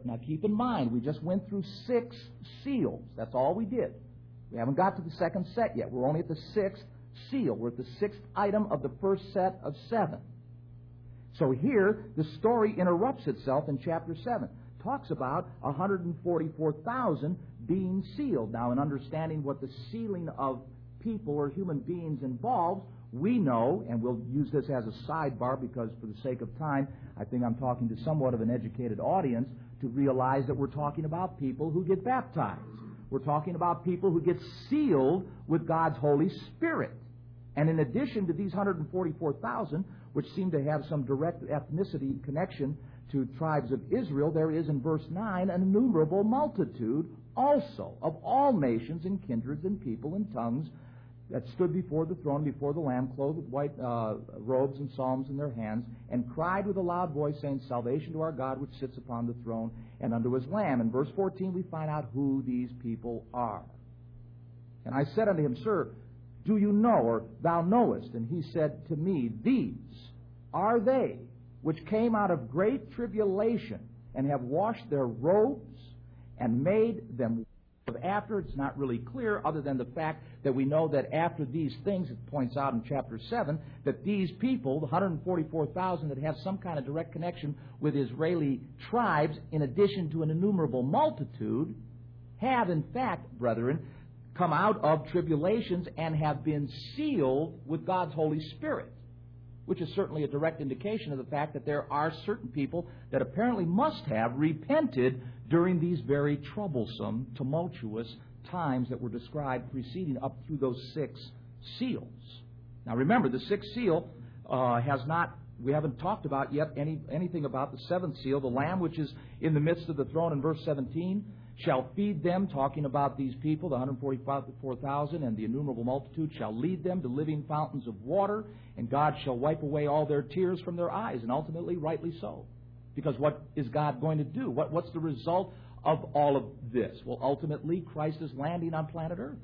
Now keep in mind, we just went through 6 seals. That's all we did. We haven't got to the second set yet. We're only at the 6th seal. We're at the 6th item of the first set of 7. So here, the story interrupts itself in chapter 7. Talks about 144,000 being sealed. Now, in understanding what the sealing of people or human beings involves, we know, and we'll use this as a sidebar because for the sake of time, I think I'm talking to somewhat of an educated audience to realize that we're talking about people who get baptized. We're talking about people who get sealed with God's Holy Spirit. And in addition to these 144,000, which seem to have some direct ethnicity connection to tribes of Israel, there is in verse 9 an innumerable multitude also of all nations and kindreds and people and tongues that stood before the throne, before the Lamb, clothed with white robes and psalms in their hands, and cried with a loud voice, saying, Salvation to our God which sits upon the throne and unto his Lamb. In verse 14 we find out who these people are. And I said unto him, Sir, do you know, or thou knowest? And he said to me, These are they which came out of great tribulation and have washed their robes and made them after. It's not really clear other than the fact that we know that after these things, it points out in chapter 7, that these people, the 144,000 that have some kind of direct connection with Israeli tribes, in addition to an innumerable multitude, have in fact, brethren, come out of tribulations and have been sealed with God's Holy Spirit, which is certainly a direct indication of the fact that there are certain people that apparently must have repented during these very troublesome, tumultuous times that were described preceding up through those 6 seals. Now remember, the 6th seal we haven't talked about yet anything about the 7th seal, the Lamb which is in the midst of the throne in verse 17, shall feed them, talking about these people, the 144,000, and the innumerable multitude, shall lead them to living fountains of water, and God shall wipe away all their tears from their eyes, and ultimately, rightly so. Because what is God going to do? What's the result of all of this? Well, ultimately, Christ is landing on planet Earth.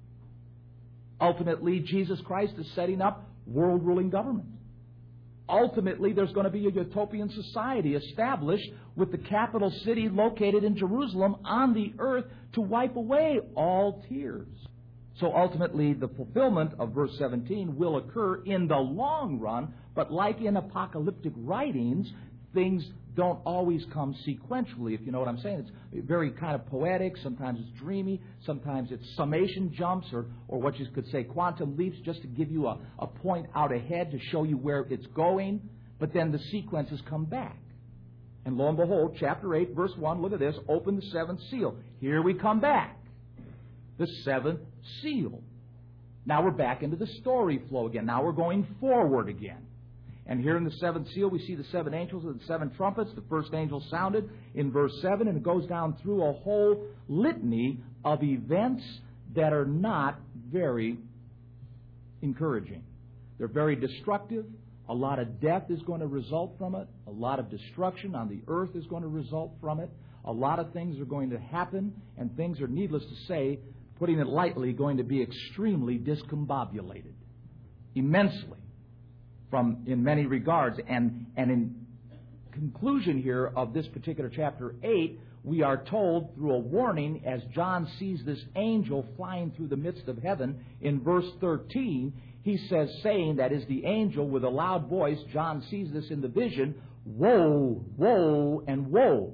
Ultimately, Jesus Christ is setting up world-ruling government. Ultimately, there's going to be a utopian society established with the capital city located in Jerusalem on the earth to wipe away all tears. So ultimately, the fulfillment of verse 17 will occur in the long run, but like in apocalyptic writings, things don't always come sequentially, if you know what I'm saying. It's very kind of poetic, sometimes it's dreamy, sometimes it's summation jumps, or what you could say quantum leaps, just to give you a point out ahead to show you where it's going, but then the sequences come back. And lo and behold, chapter 8, verse 1, look at this, open the 7th seal. Here we come back. The 7th seal. Now we're back into the story flow again. Now we're going forward again. And here in the 7th seal, we see the 7 angels with the 7 trumpets. The first angel sounded in verse 7, and it goes down through a whole litany of events that are not very encouraging. They're very destructive. A lot of death is going to result from it. A lot of destruction on the earth is going to result from it. A lot of things are going to happen, and things are, needless to say, putting it lightly, going to be extremely discombobulated. Immensely. In many regards. And in conclusion here of this particular chapter 8, we are told through a warning as John sees this angel flying through the midst of heaven. In verse 13, he says, saying, that is the angel with a loud voice, John sees this in the vision, woe, woe, and woe.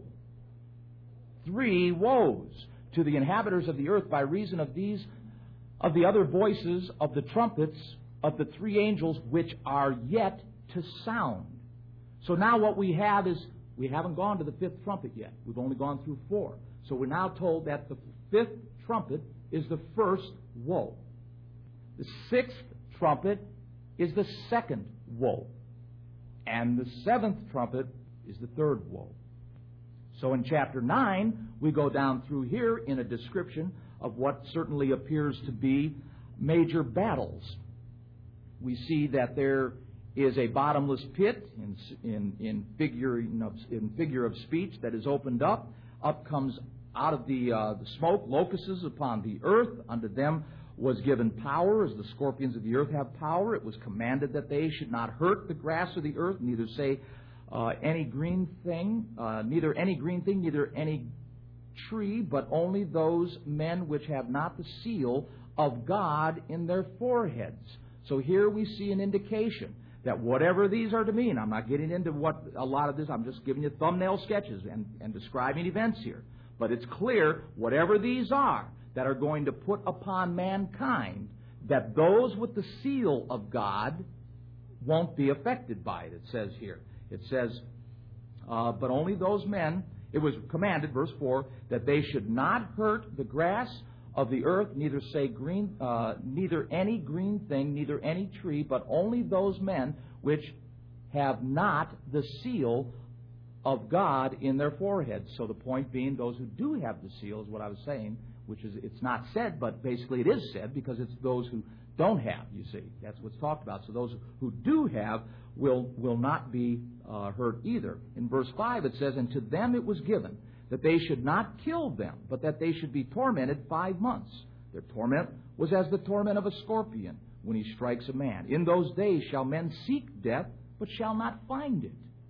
3 woes to the inhabitants of the earth by reason of the other voices of the trumpets of the 3 angels which are yet to sound. So now what we have is, we haven't gone to the 5th trumpet yet. We've only gone through 4. So we're now told that the 5th trumpet is the first woe. The 6th trumpet is the second woe. And the 7th trumpet is the third woe. So in chapter 9, we go down through here in a description of what certainly appears to be major battles. We see that there is a bottomless pit in figure of speech that is opened up. Up comes out of the smoke locusts upon the earth. Unto them was given power, as the scorpions of the earth have power. It was commanded that they should not hurt the grass of the earth, neither say any green thing, neither any green thing, neither any tree, but only those men which have not the seal of God in their foreheads. So here we see an indication that whatever these are to mean, I'm not getting into what a lot of this, I'm just giving you thumbnail sketches and describing events here. But it's clear, whatever these are that are going to put upon mankind, that those with the seal of God won't be affected by it, it says here. It says, but only those men, it was commanded, verse 4, that they should not hurt the grass of the earth, neither say green, neither any green thing, neither any tree, but only those men which have not the seal of God in their foreheads. So the point being, those who do have the seal is what I was saying, which is, it's not said, but basically it is said, because it's those who don't have, you see. That's what's talked about. So those who do have will not be hurt either. In verse 5 it says, and to them it was given that they should not kill them, but that they should be tormented 5 months. Their torment was as the torment of a scorpion when he strikes a man. In those days shall men seek death, but shall not find it,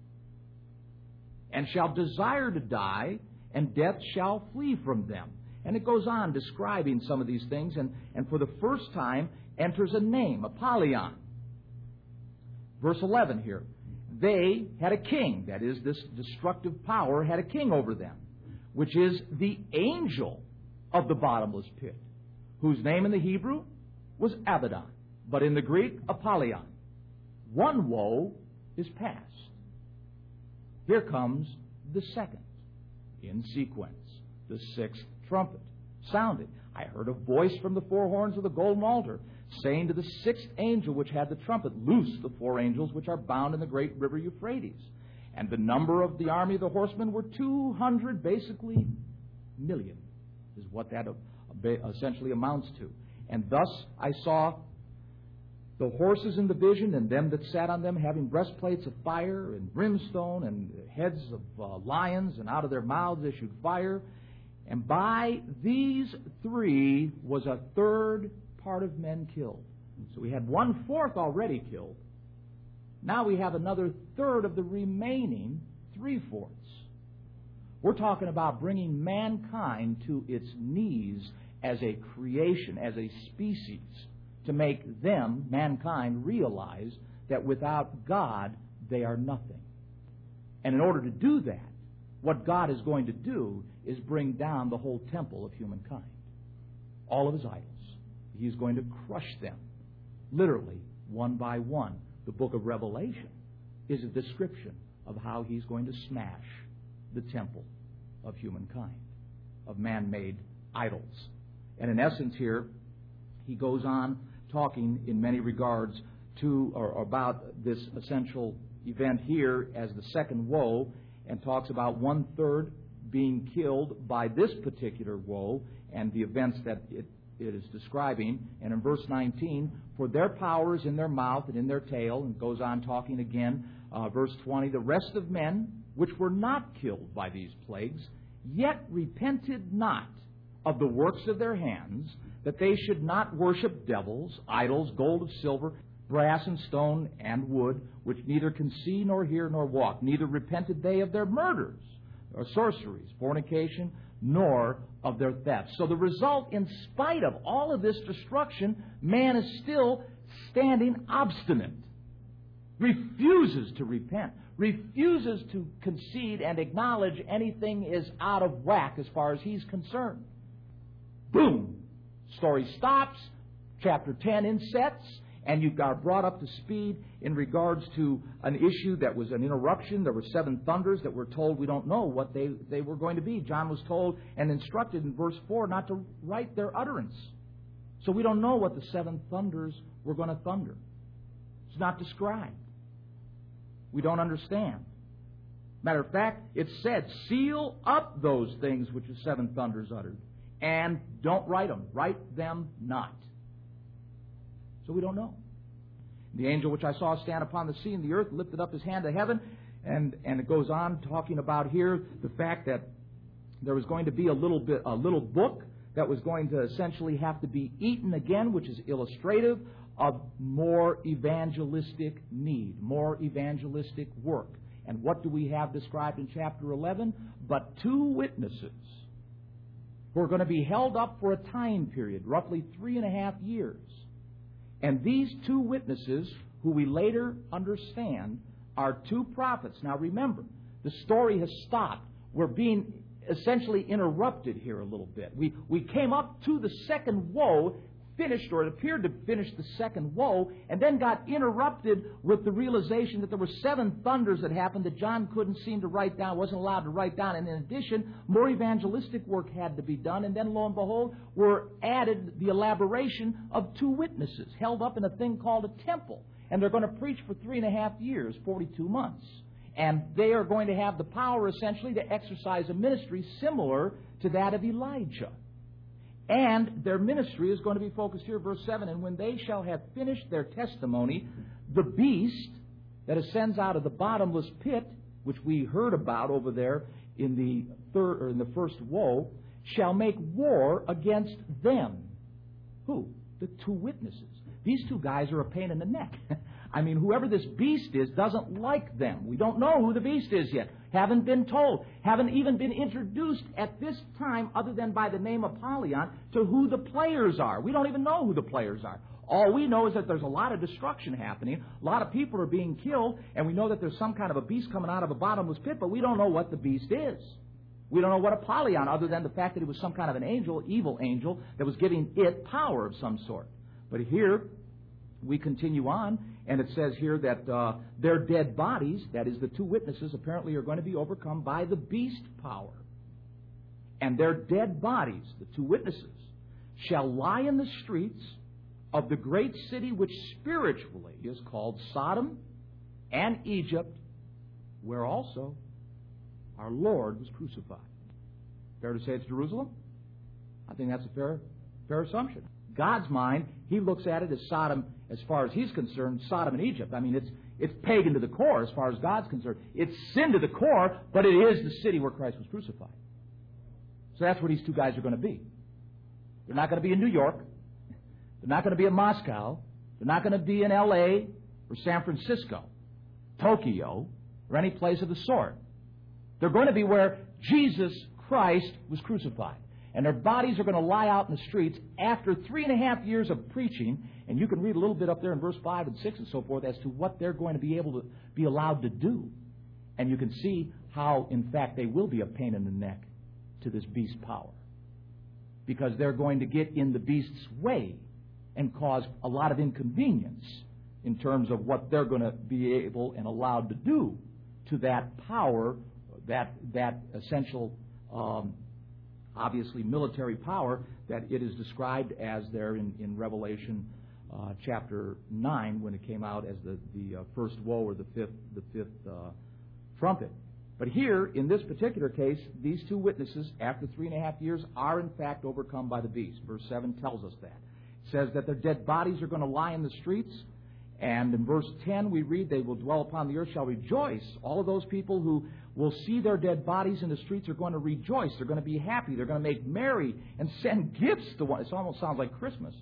and shall desire to die, and death shall flee from them. And it goes on describing some of these things, and for the first time enters a name, Apollyon. Verse 11 here. They had a king, that is, this destructive power had a king over them, which is the angel of the bottomless pit, whose name in the Hebrew was Abaddon, but in the Greek, Apollyon. One woe is past. Here comes the second in sequence, the sixth trumpet sounded. I heard a voice from the four horns of the golden altar, saying to the sixth angel which had the trumpet, loose the four angels which are bound in the great river Euphrates. And the number of the army of the horsemen were 200, basically million, is what that essentially amounts to. And thus I saw the horses in the vision, and them that sat on them, having breastplates of fire and brimstone, and heads of lions, and out of their mouths issued fire. And by these three was a third part of men killed. So we had 1/4 already killed. Now we have another third of the remaining 3/4. We're talking about bringing mankind to its knees as a creation, as a species, to make them, mankind, realize that without God they are nothing. And in order to do that, what God is going to do is bring down the whole temple of humankind. All of his idols. He's going to crush them, literally, one by one. The book of Revelation is a description of how he's going to smash the temple of humankind, of man-made idols. And in essence here, he goes on talking in many regards to or about this essential event here as the second woe, and talks about 1/3 being killed by this particular woe and the events that it is describing. And in verse 19, for their power is in their mouth and in their tail, and goes on talking again. Verse 20, the rest of men which were not killed by these plagues, yet repented not of the works of their hands, that they should not worship devils, idols, gold or silver, brass and stone and wood, which neither can see nor hear nor walk. Neither repented they of their murders or sorceries, fornication, nor of their thefts. So the result, in spite of all of this destruction, man is still standing obstinate, refuses to repent, refuses to concede and acknowledge anything is out of whack as far as he's concerned. Boom! Story stops, chapter 10 insets, and you are brought up to speed in regards to an issue that was an interruption. There were 7 thunders that were told we don't know what they were going to be. John was told and instructed in verse 4 not to write their utterance. So we don't know what the 7 thunders were going to thunder. It's not described. We don't understand. Matter of fact, it said, seal up those things which the 7 thunders uttered, and don't write them. Write them not. So we don't know. The angel which I saw stand upon the sea and the earth lifted up his hand to heaven, and it goes on talking about here the fact that there was going to be a little book that was going to essentially have to be eaten again, which is illustrative of more evangelistic need, more evangelistic work. And what do we have described in chapter 11? But 2 witnesses who are going to be held up for a time period, roughly 3.5 years. And these 2 witnesses, who we later understand, are 2 prophets. Now remember, the story has stopped. We're being essentially interrupted here a little bit. We came up to the second woe, finished, or it appeared to finish the second woe, and then got interrupted with the realization that there were 7 thunders that happened that John couldn't seem to write down, wasn't allowed to write down. And in addition, more evangelistic work had to be done. And then, lo and behold, were added the elaboration of 2 witnesses held up in a thing called a temple. And they're going to preach for 3.5 years, 42 months. And they are going to have the power, essentially, to exercise a ministry similar to that of Elijah. And their ministry is going to be focused here, verse 7, and when they shall have finished their testimony, the beast that ascends out of the bottomless pit, which we heard about over there in the first woe, shall make war against them. Who? The 2 witnesses. These 2 guys are a pain in the neck. I mean, whoever this beast is doesn't like them. We don't know who the beast is yet. Haven't been told. Haven't even been introduced at this time, other than by the name Apollyon, to who the players are. We don't even know who the players are. All we know is that there's a lot of destruction happening. A lot of people are being killed. And we know that there's some kind of a beast coming out of a bottomless pit, but we don't know what the beast is. We don't know what Apollyon, other than the fact that it was some kind of an angel, evil angel, that was giving it power of some sort. But here, we continue on, and it says here that their dead bodies, that is the 2 witnesses, apparently are going to be overcome by the beast power. And their dead bodies, the 2 witnesses, shall lie in the streets of the great city which spiritually is called Sodom and Egypt, where also our Lord was crucified. Fair to say it's Jerusalem? I think that's a fair assumption. God's mind, He looks at it as Sodom, as far as He's concerned, Sodom and Egypt. I mean, it's pagan to the core as far as God's concerned. It's sin to the core, but it is the city where Christ was crucified. So that's where these 2 guys are going to be. They're not going to be in New York. They're not going to be in Moscow. They're not going to be in L.A. or San Francisco, Tokyo, or any place of the sort. They're going to be where Jesus Christ was crucified. And their bodies are going to lie out in the streets after 3.5 years of preaching. And you can read a little bit up there in verse 5 and 6 and so forth as to what they're going to be able to be allowed to do. And you can see how, in fact, they will be a pain in the neck to this beast power. Because they're going to get in the beast's way and cause a lot of inconvenience in terms of what they're going to be able and allowed to do to that power, that essential obviously military power that it is described as there in Revelation chapter 9 when it came out as the first woe or the fifth trumpet. But here, in this particular case, these 2 witnesses, after 3.5 years, are in fact overcome by the beast. Verse 7 tells us that. It says that their dead bodies are going to lie in the streets. And in verse 10 we read, they will dwell upon the earth, shall rejoice. All of those people who will see their dead bodies in the streets are going to rejoice. They're going to be happy. They're going to make merry and send gifts to one. It almost sounds like Christmas.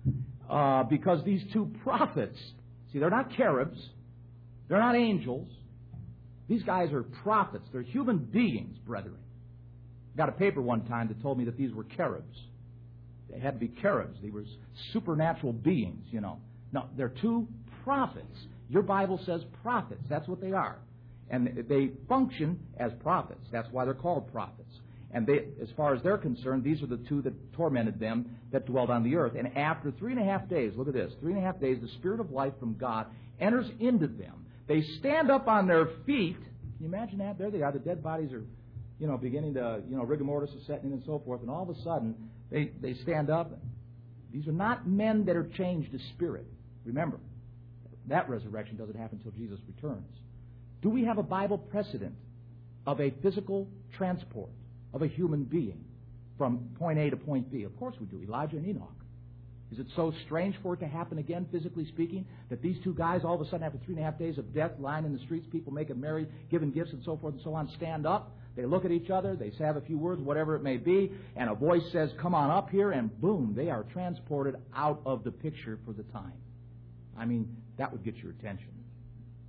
Because these 2 prophets, see, they're not cherubs. They're not angels. These guys are prophets. They're human beings, brethren. I got a paper one time that told me that these were cherubs. They had to be cherubs. They were supernatural beings, you know. No, they're 2 prophets. Your Bible says prophets. That's what they are. And they function as prophets. That's why they're called prophets. And they, as far as they're concerned, these are the 2 that tormented them that dwelled on the earth. And after 3.5 days, look at this, 3.5 days, the Spirit of life from God enters into them. They stand up on their feet. Can you imagine that? There they are. The dead bodies are, beginning to, rigor mortis is setting in and so forth. And all of a sudden, they stand up. These are not men that are changed to spirit. Remember, that resurrection doesn't happen until Jesus returns. Do we have a Bible precedent of a physical transport of a human being from point A to point B? Of course we do. Elijah and Enoch. Is it so strange for it to happen again, physically speaking, that these 2 guys, all of a sudden, after 3.5 days of death, lying in the streets, people making merry, giving gifts and so forth and so on, stand up, they look at each other, they say have a few words, whatever it may be, and a voice says, come on up here, and boom, they are transported out of the picture for the time. I mean, that would get your attention.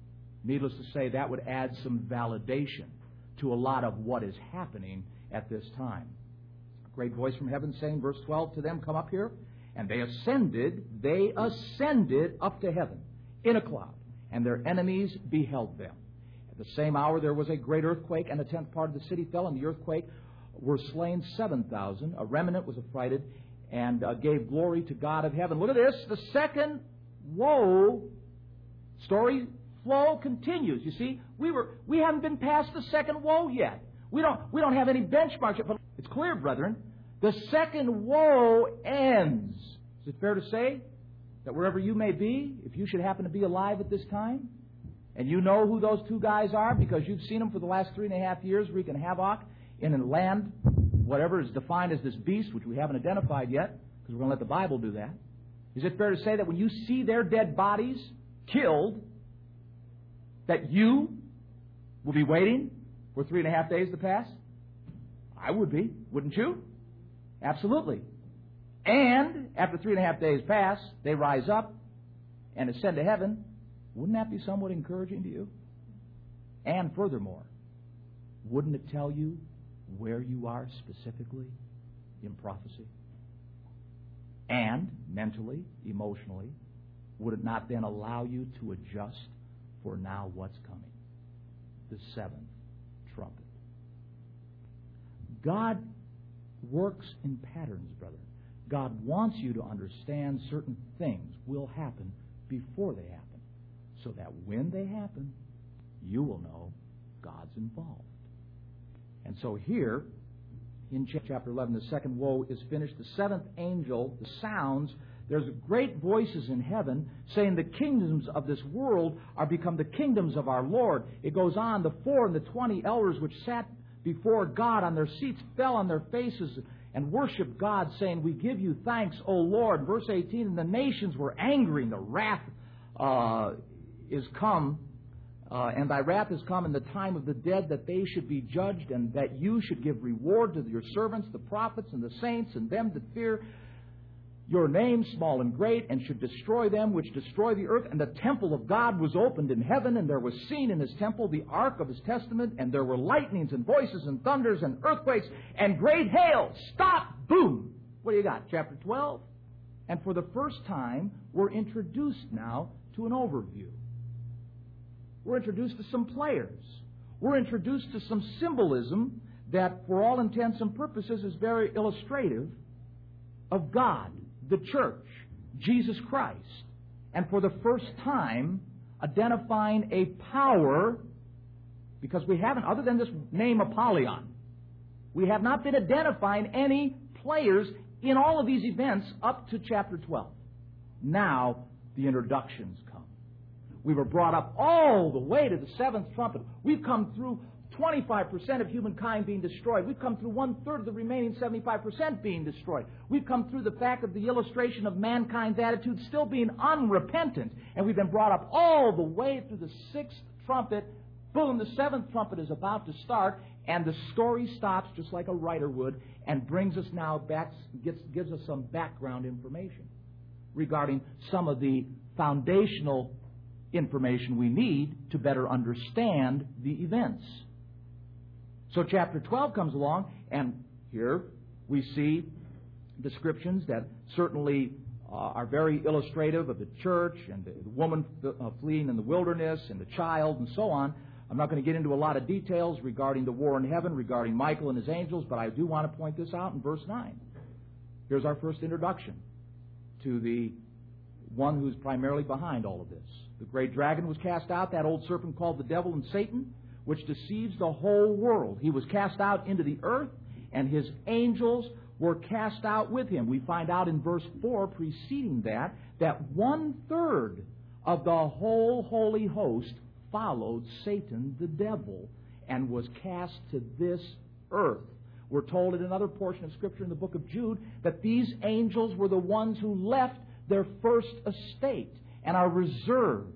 Needless to say, that would add some validation to a lot of what is happening at this time. A great voice from heaven saying, verse 12, to them, come up here. And they ascended up to heaven in a cloud, and their enemies beheld them. At the same hour there was a great earthquake, and a tenth part of the city fell. In the earthquake were slain 7,000. A remnant was affrighted and gave glory to God of heaven. Look at this. The second woe story flow continues. You see, we haven't been past the second woe yet. We don't have any benchmarks yet. But it's clear, brethren, the second woe ends. Is it fair to say that wherever you may be, if you should happen to be alive at this time, and you know who those two guys are because you've seen them for the last 3.5 years wreaking havoc in a land, whatever is defined as this beast, which we haven't identified yet, because we're going to let the Bible do that. Is it fair to say that when you see their dead bodies killed, that you will be waiting for 3.5 days to pass? I would be, wouldn't you? Absolutely. And after 3.5 days pass, they rise up and ascend to heaven. Wouldn't that be somewhat encouraging to you? And furthermore, wouldn't it tell you where you are specifically in prophecy? And mentally, emotionally, would it not then allow you to adjust for now what's coming? The seventh trumpet. God works in patterns, brother. God wants you to understand certain things will happen before they happen, so that when they happen, you will know God's involved. And so here, in chapter 11, the second woe is finished. The seventh angel, the sounds, there's great voices in heaven saying the kingdoms of this world are become the kingdoms of our Lord. It goes on, the 4 and the 20 elders which sat before God on their seats fell on their faces and worshiped God, saying, we give you thanks, O Lord. Verse 18, and the nations were angry, and the wrath is come, and thy wrath is come in the time of the dead, that they should be judged, and that you should give reward to your servants, the prophets and the saints, and them that fear your name, small and great, and should destroy them which destroy the earth. And the temple of God was opened in heaven, and there was seen in his temple the ark of his testament, and there were lightnings and voices and thunders and earthquakes and great hail. Stop! Boom! What do you got? Chapter 12. And for the first time, we're introduced now to an overview. We're introduced to some players. We're introduced to some symbolism that, for all intents and purposes, is very illustrative of God, the church, Jesus Christ. And for the first time, identifying a power, because we haven't, other than this name Apollyon, we have not been identifying any players in all of these events up to chapter 12. Now, the introductions come. We were brought up all the way to the seventh trumpet. We've come through 25% of humankind being destroyed. We've come through 1/3 of the remaining 75% being destroyed. We've come through the fact of the illustration of mankind's attitude still being unrepentant. And we've been brought up all the way through the sixth trumpet. Boom, the seventh trumpet is about to start, and the story stops just like a writer would and brings us now back, gives us some background information regarding some of the foundational information we need to better understand the events. So chapter 12 comes along, and here we see descriptions that certainly are very illustrative of the church and the woman fleeing in the wilderness and the child and so on. I'm not going to get into a lot of details regarding the war in heaven, regarding Michael and his angels, but I do want to point this out in verse 9. Here's our first introduction to the one who's primarily behind all of this. The great dragon was cast out, that old serpent called the devil and Satan, which deceives the whole world. He was cast out into the earth, and his angels were cast out with him. We find out in verse 4 preceding that 1/3 of the whole holy host followed Satan, the devil, and was cast to this earth. We're told in another portion of Scripture in the book of Jude that these angels were the ones who left their first estate and are reserved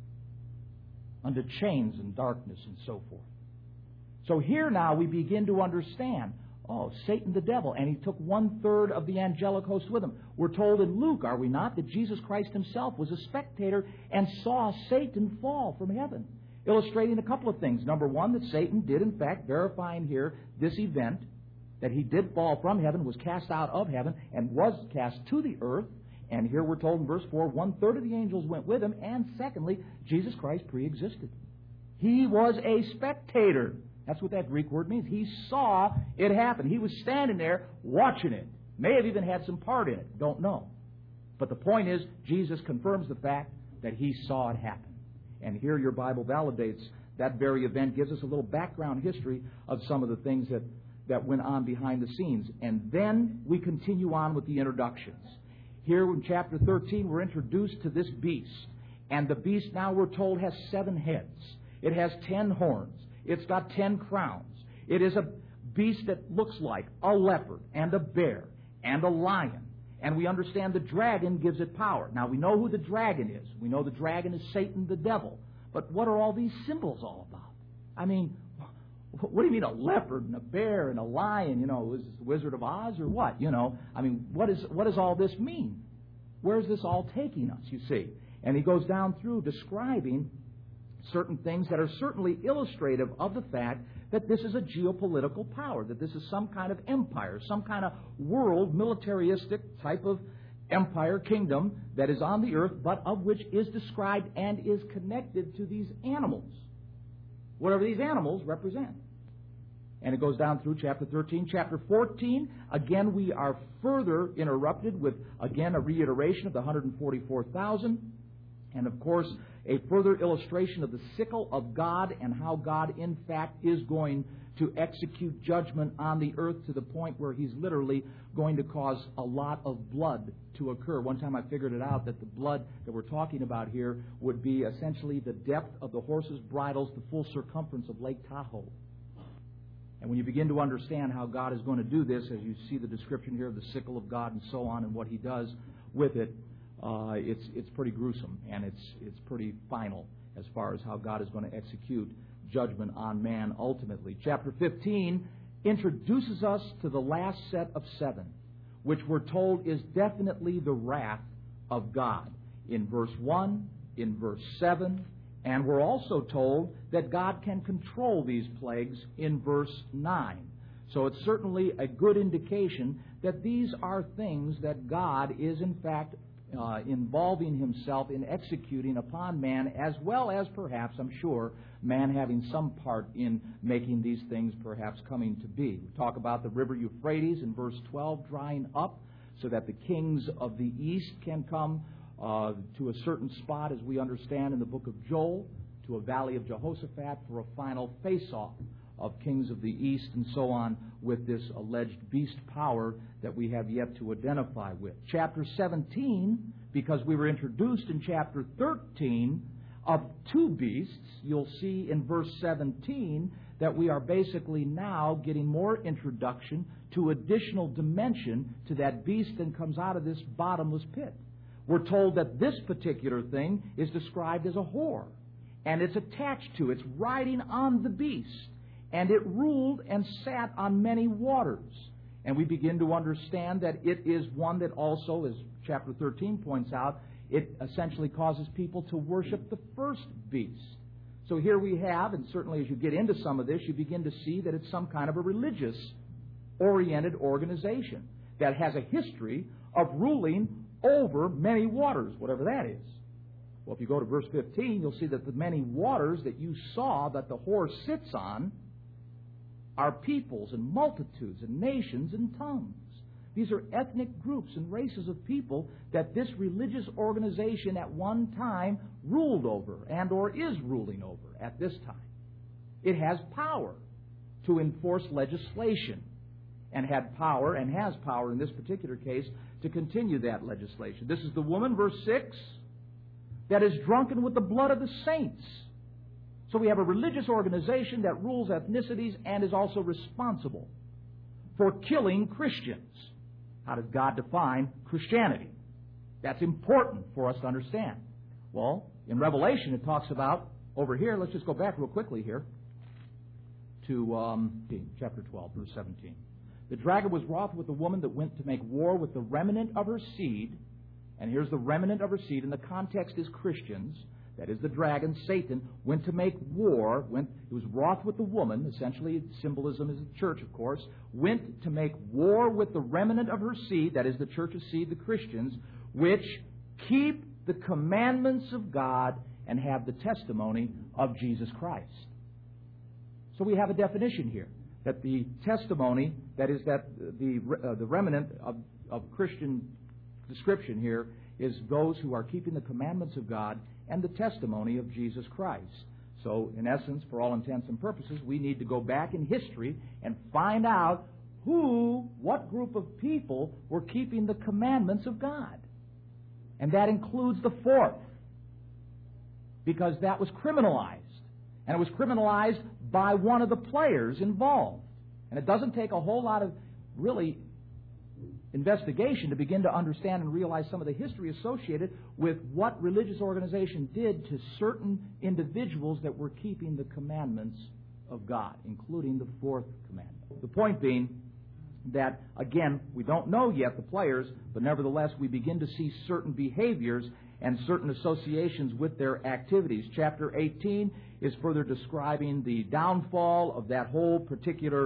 under chains and darkness and so forth. So here now we begin to understand, Satan the devil, and he took 1/3 of the angelic host with him. We're told in Luke, are we not, that Jesus Christ himself was a spectator and saw Satan fall from heaven. illustrating a couple of things. Number one, that Satan did, in fact, verifying here this event, that he did fall from heaven, was cast out of heaven, and was cast to the earth. And here we're told in verse 4, 1/3 of the angels went with him. And secondly, Jesus Christ pre-existed. He was a spectator. That's what that Greek word means. He saw it happen. He was standing there watching it. May have even had some part in it. Don't know. But the point is, Jesus confirms the fact that he saw it happen. And here your Bible validates that very event, gives us a little background history of some of the things that went on behind the scenes. And then we continue on with the introductions. Here in chapter 13, we're introduced to this beast. And the beast, now we're told, has 7 heads. It has 10 horns. It's got 10 crowns. It is a beast that looks like a leopard and a bear and a lion. And we understand the dragon gives it power. Now, we know who the dragon is. We know the dragon is Satan, the devil. But what are all these symbols all about? I mean, what do you mean a leopard and a bear and a lion? You know, is this the Wizard of Oz or what? You know, I mean, what does all this mean? Where is this all taking us, you see? And he goes down through describing certain things that are certainly illustrative of the fact that this is a geopolitical power, that this is some kind of empire, some kind of world militaristic type of empire, kingdom that is on the earth, but of which is described and is connected to these animals, whatever these animals represent. And it goes down through chapter 13. Chapter 14, again, we are further interrupted with, again, a reiteration of the 144,000. And, of course, a further illustration of the sickle of God and how God, in fact, is going to execute judgment on the earth to the point where He's literally going to cause a lot of blood to occur. One time I figured it out that the blood that we're talking about here would be essentially the depth of the horses' bridles, the full circumference of Lake Tahoe. And when you begin to understand how God is going to do this, as you see the description here of the sickle of God and so on and what He does with it, it's pretty gruesome, and it's pretty final as far as how God is going to execute judgment on man ultimately. Chapter 15 introduces us to the last set of 7, which we're told is definitely the wrath of God. In verse 1, in verse 7, and we're also told that God can control these plagues in verse 9. So it's certainly a good indication that these are things that God is in fact involving Himself in executing upon man, as well as perhaps, I'm sure, man having some part in making these things perhaps coming to be. We talk about the river Euphrates in verse 12 drying up so that the kings of the east can come to a certain spot, as we understand in the book of Joel, to a valley of Jehoshaphat for a final face-off of kings of the east and so on with this alleged beast power that we have yet to identify with. Chapter 17, because we were introduced in chapter 13 of 2 beasts, you'll see in verse 17 that we are basically now getting more introduction to additional dimension to that beast that comes out of this bottomless pit. We're told that this particular thing is described as a whore, and it's attached to, it's riding on the beast. And it ruled and sat on many waters. And we begin to understand that it is one that also, as chapter 13 points out, it essentially causes people to worship the first beast. So here we have, and certainly as you get into some of this, you begin to see that it's some kind of a religious-oriented organization that has a history of ruling over many waters, whatever that is. Well, if you go to verse 15, you'll see that the many waters that you saw that the whore sits on are peoples and multitudes and nations and tongues. These are ethnic groups and races of people that this religious organization at one time ruled over and or is ruling over at this time. It has power to enforce legislation and had power and has power in this particular case to continue that legislation. This is the woman, verse 6, that is drunken with the blood of the saints. So we have a religious organization that rules ethnicities and is also responsible for killing Christians. How does God define Christianity? That's important for us to understand. Well, in Revelation it talks about, over here, let's just go back real quickly here to chapter 12, verse 17. The dragon was wroth with the woman that went to make war with the remnant of her seed. And here's the remnant of her seed, and the context is Christians. that is the dragon, Satan, went to make war, he was wroth with the woman, essentially symbolism is the church, of course, went to make war with the remnant of her seed, that is the church's seed, the Christians, which keep the commandments of God and have the testimony of Jesus Christ. So we have a definition here, that the testimony, that is that the remnant of Christian description here, is those who are keeping the commandments of God and the testimony of Jesus Christ. So, in essence, for all intents and purposes, we need to go back in history and find out what group of people were keeping the commandments of God. And that includes the fourth, because that was criminalized. And it was criminalized by one of the players involved. And it doesn't take a whole lot of really investigation to begin to understand and realize some of the history associated with what religious organization did to certain individuals that were keeping the commandments of God, including the fourth commandment. The point being that, again, we don't know yet the players, but nevertheless we begin to see certain behaviors and certain associations with their activities. Chapter 18 is further describing the downfall of that whole particular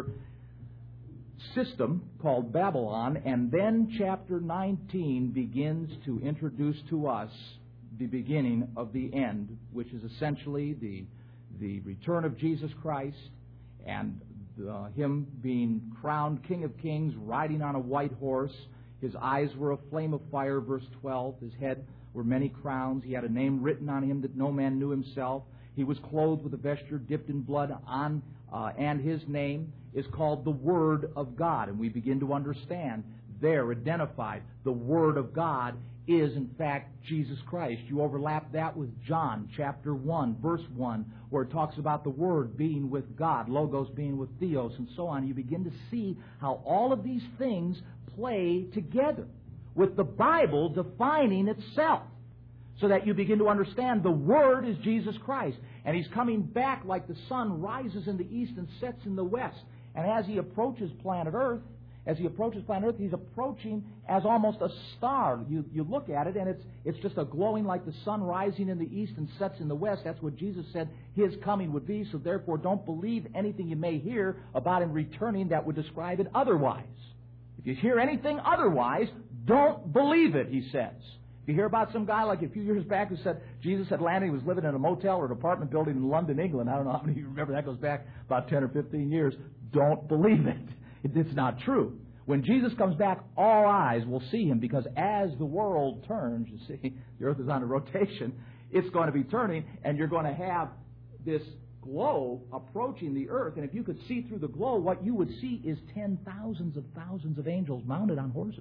system called Babylon, and then chapter 19 begins to introduce to us the beginning of the end, which is essentially the return of Jesus Christ and Him being crowned King of Kings, riding on a white horse. His eyes were a flame of fire, verse 12. His head were many crowns. He had a name written on him that no man knew himself. He was clothed with a vesture dipped in blood and his name is called the Word of God. And we begin to understand there, identified, the Word of God is in fact Jesus Christ. You overlap that with John chapter 1, verse 1, where it talks about the Word being with God, Logos being with Theos, and so on. You begin to see how all of these things play together, with the Bible defining itself, so that you begin to understand the Word is Jesus Christ. And He's coming back like the sun rises in the east and sets in the west. And as He approaches planet Earth, He's approaching as almost a star. You look at it, and it's just a glowing like the sun rising in the east and sets in the west. That's what Jesus said His coming would be. So therefore, don't believe anything you may hear about Him returning that would describe it otherwise. If you hear anything otherwise, don't believe it, He says. You hear about some guy like a few years back who said Jesus had landed, he was living in a motel or an apartment building in London, England. I don't know how many of you remember. That goes back about 10 or 15 years. Don't believe it. It's not true. When Jesus comes back, all eyes will see Him, because as the world turns, you see, the earth is on a rotation, it's going to be turning, and you're going to have this glow approaching the earth. And if you could see through the glow, what you would see is thousands of angels mounted on horses,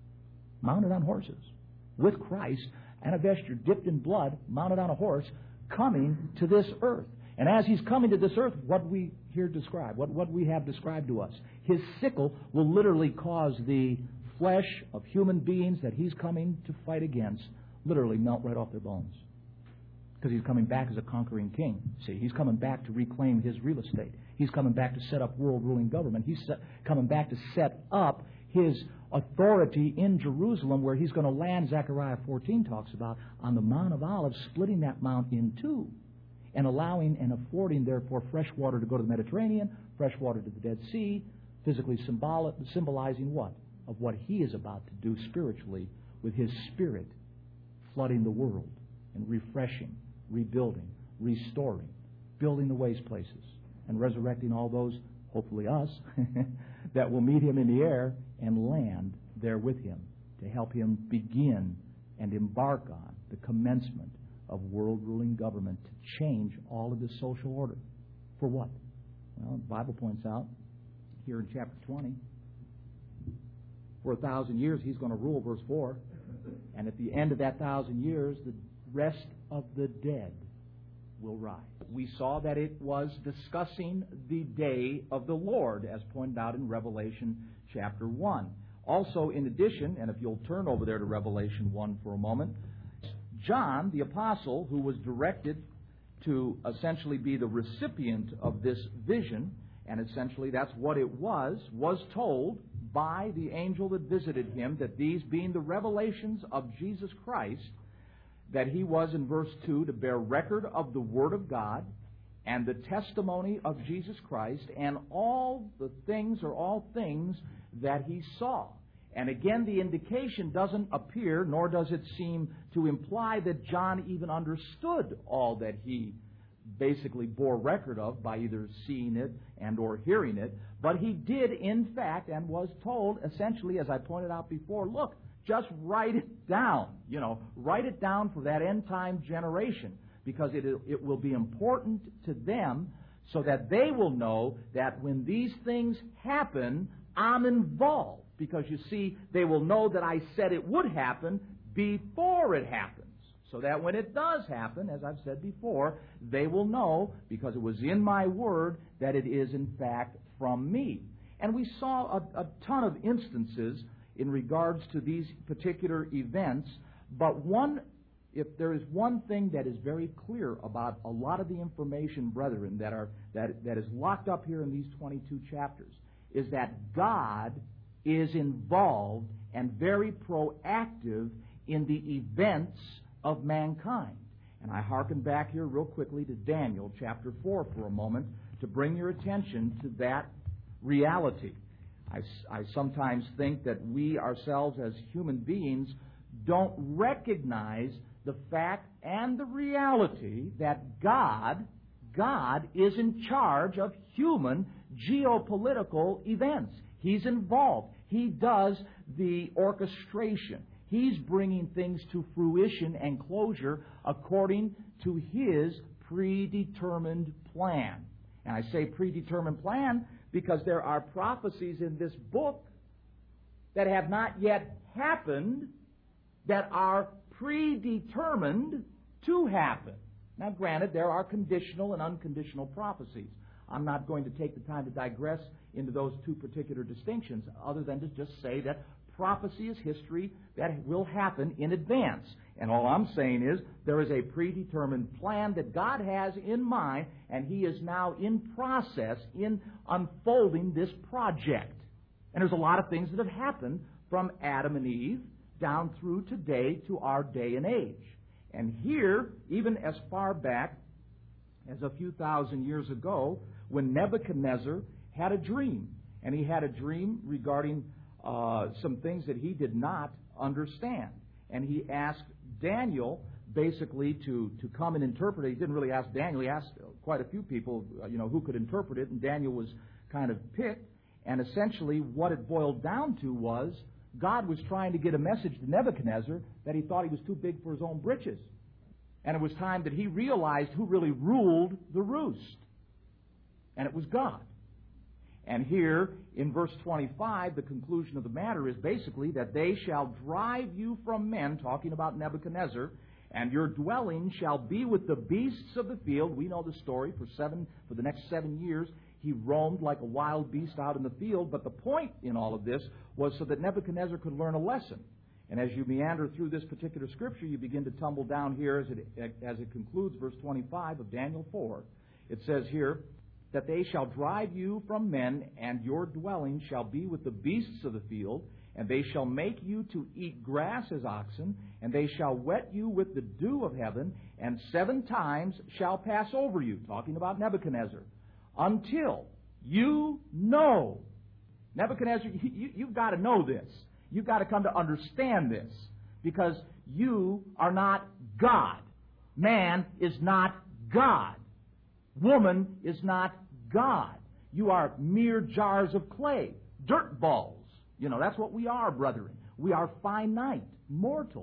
with Christ and a vesture dipped in blood, mounted on a horse, coming to this earth. And as He's coming to this earth, what we hear described, what we have described to us, His sickle will literally cause the flesh of human beings that He's coming to fight against literally melt right off their bones. Because He's coming back as a conquering king. See, He's coming back to reclaim His real estate. He's coming back to set up world-ruling government. He's coming back to set up His authority in Jerusalem, where He's going to land, Zechariah 14 talks about, on the Mount of Olives, splitting that mount in two, and allowing and affording, therefore, fresh water to go to the Mediterranean, fresh water to the Dead Sea, physically symbolizing what? Of what He is about to do spiritually with His Spirit, flooding the world and refreshing, rebuilding, restoring, building the waste places, and resurrecting all those, hopefully us, that will meet Him in the air and land there with Him to help Him begin and embark on the commencement of world-ruling government to change all of this social order. For what? Well, the Bible points out here in chapter 20, for 1,000 years He's going to rule, verse 4, and at the end of that 1,000 years, the rest of the dead will rise. We saw that it was discussing the day of the Lord, as pointed out in Revelation chapter 1. Also, in addition, and if you'll turn over there to Revelation 1 for a moment, John, the apostle, who was directed to essentially be the recipient of this vision, and essentially that's what it was told by the angel that visited him that these being the revelations of Jesus Christ, that he was, in verse 2, to bear record of the Word of God and the testimony of Jesus Christ and all the things or all things that he saw. And again, the indication doesn't appear, nor does it seem to imply that John even understood all that he basically bore record of by either seeing it and or hearing it. But he did, in fact, and was told, essentially, as I pointed out before, look, just write it down. Write it down for that end-time generation, because it will be important to them so that they will know that when these things happen, I'm involved. Because, you see, they will know that I said it would happen before it happens. So that when it does happen, as I've said before, they will know, because it was in my word, that it is, in fact, from me. And we saw a ton of instances in regards to these particular events, but if there is one thing that is very clear about a lot of the information, brethren, that is locked up here in these 22 chapters, is that God is involved and very proactive in the events of mankind. And I hearken back here real quickly to Daniel chapter 4 for a moment to bring your attention to that reality. I sometimes think that we ourselves as human beings don't recognize the fact and the reality that God is in charge of human geopolitical events. He's involved. He does the orchestration. He's bringing things to fruition and closure according to His predetermined plan. And I say predetermined plan because there are prophecies in this book that have not yet happened that are predetermined to happen. Now, granted, there are conditional and unconditional prophecies. I'm not going to take the time to digress into those two particular distinctions, other than to just say that prophecy is history that will happen in advance. And all I'm saying is there is a predetermined plan that God has in mind, and He is now in process in unfolding this project. And there's a lot of things that have happened from Adam and Eve down through today to our day and age. And here, even as far back as a few thousand years ago, when Nebuchadnezzar had a dream, and he had a dream regarding some things that he did not understand. And he asked Daniel basically to come and interpret it. He didn't really ask Daniel. He asked quite a few people, who could interpret it, and Daniel was kind of picked. And essentially what it boiled down to was God was trying to get a message to Nebuchadnezzar that he thought he was too big for his own britches. And it was time that he realized who really ruled the roost. And it was God. And here, in verse 25, the conclusion of the matter is basically that they shall drive you from men, talking about Nebuchadnezzar, and your dwelling shall be with the beasts of the field. We know the story. For the next 7 years, he roamed like a wild beast out in the field. But the point in all of this was so that Nebuchadnezzar could learn a lesson. And as you meander through this particular scripture, you begin to tumble down here as it concludes verse 25 of Daniel 4. It says here, that they shall drive you from men, and your dwelling shall be with the beasts of the field, and they shall make you to eat grass as oxen, and they shall wet you with the dew of heaven, and 7 times shall pass over you, talking about Nebuchadnezzar, until you know. Nebuchadnezzar, you've got to know this. You've got to come to understand this, because you are not God. Man is not God. Woman is not God. You are mere jars of clay, dirt balls. That's what we are, brethren. We are finite, mortal,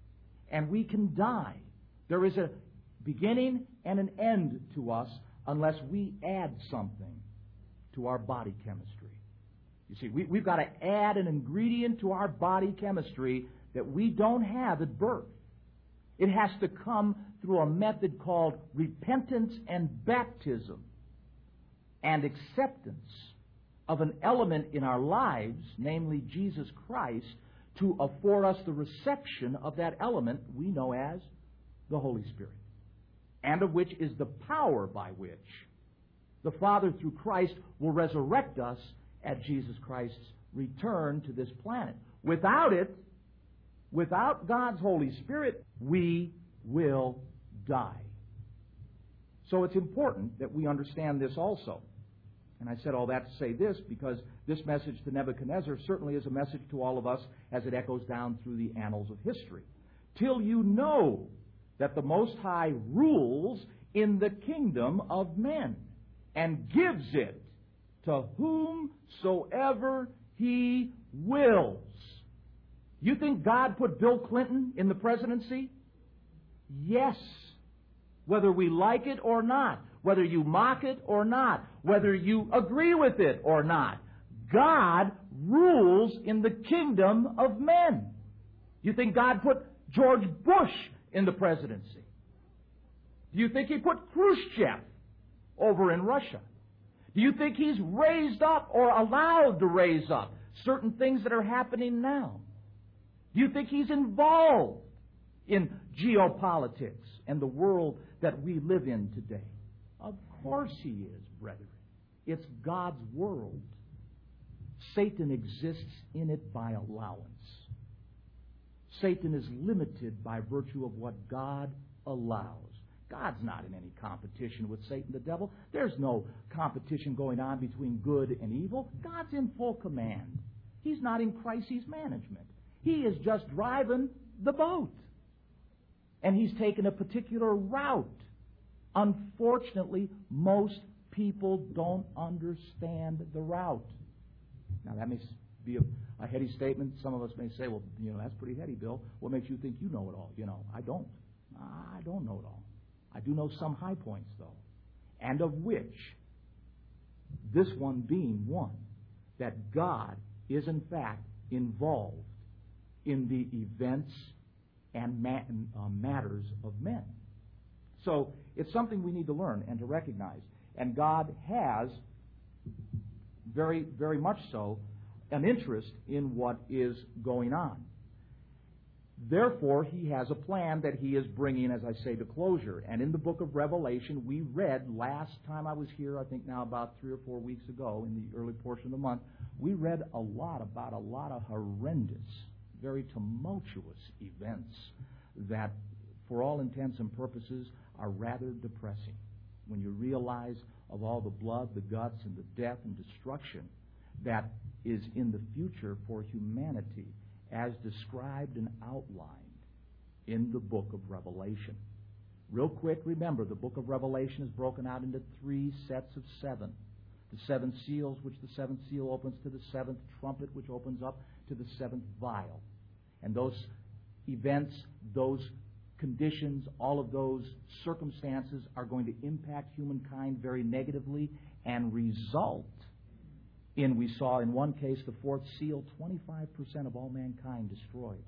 and we can die. There is a beginning and an end to us unless we add something to our body chemistry. You see, we've got to add an ingredient to our body chemistry that we don't have at birth. It has to come through a method called repentance and baptism and acceptance of an element in our lives, namely Jesus Christ, to afford us the reception of that element we know as the Holy Spirit, and of which is the power by which the Father through Christ will resurrect us at Jesus Christ's return to this planet. Without it, without God's Holy Spirit, we will die. So it's important that we understand this also. And I said all that to say this because this message to Nebuchadnezzar certainly is a message to all of us as it echoes down through the annals of history. Till you know that the Most High rules in the kingdom of men and gives it to whomsoever He wills. You think God put Bill Clinton in the presidency? Yes. Whether we like it or not, whether you mock it or not, whether you agree with it or not, God rules in the kingdom of men. You think God put George Bush in the presidency? Do you think He put Khrushchev over in Russia? Do you think He's raised up or allowed to raise up certain things that are happening now? Do you think He's involved in geopolitics and the world that we live in today? Of course He is, brethren. It's God's world. Satan exists in it by allowance. Satan is limited by virtue of what God allows. God's not in any competition with Satan the devil. There's no competition going on between good and evil. God's in full command. He's not in crisis management. He is just driving the boat. And He's taken a particular route. Unfortunately, most people don't understand the route. Now, that may be a heady statement. Some of us may say, well, that's pretty heady, Bill. What makes you think you know it all? I don't. I don't know it all. I do know some high points, though, and of which this one being one, that God is, in fact, involved in the events and matters of men. So it's something we need to learn and to recognize. And God has, very, very much so, an interest in what is going on. Therefore, He has a plan that He is bringing, as I say, to closure. And in the book of Revelation, we read last time I was here, I think now about 3 or 4 weeks ago, in the early portion of the month, we read a lot about a lot of horrendous, very tumultuous events that, for all intents and purposes, are rather depressing. When you realize of all the blood, the guts, and the death and destruction that is in the future for humanity, as described and outlined in the book of Revelation. Real quick, remember, the book of Revelation is broken out into 3 sets of 7. The 7 seals, which the 7th seal opens to the 7th trumpet, which opens up to the 7th vial. And those events, those conditions, all of those circumstances are going to impact humankind very negatively and result in, we saw in one case, the 4th seal, 25% of all mankind destroyed.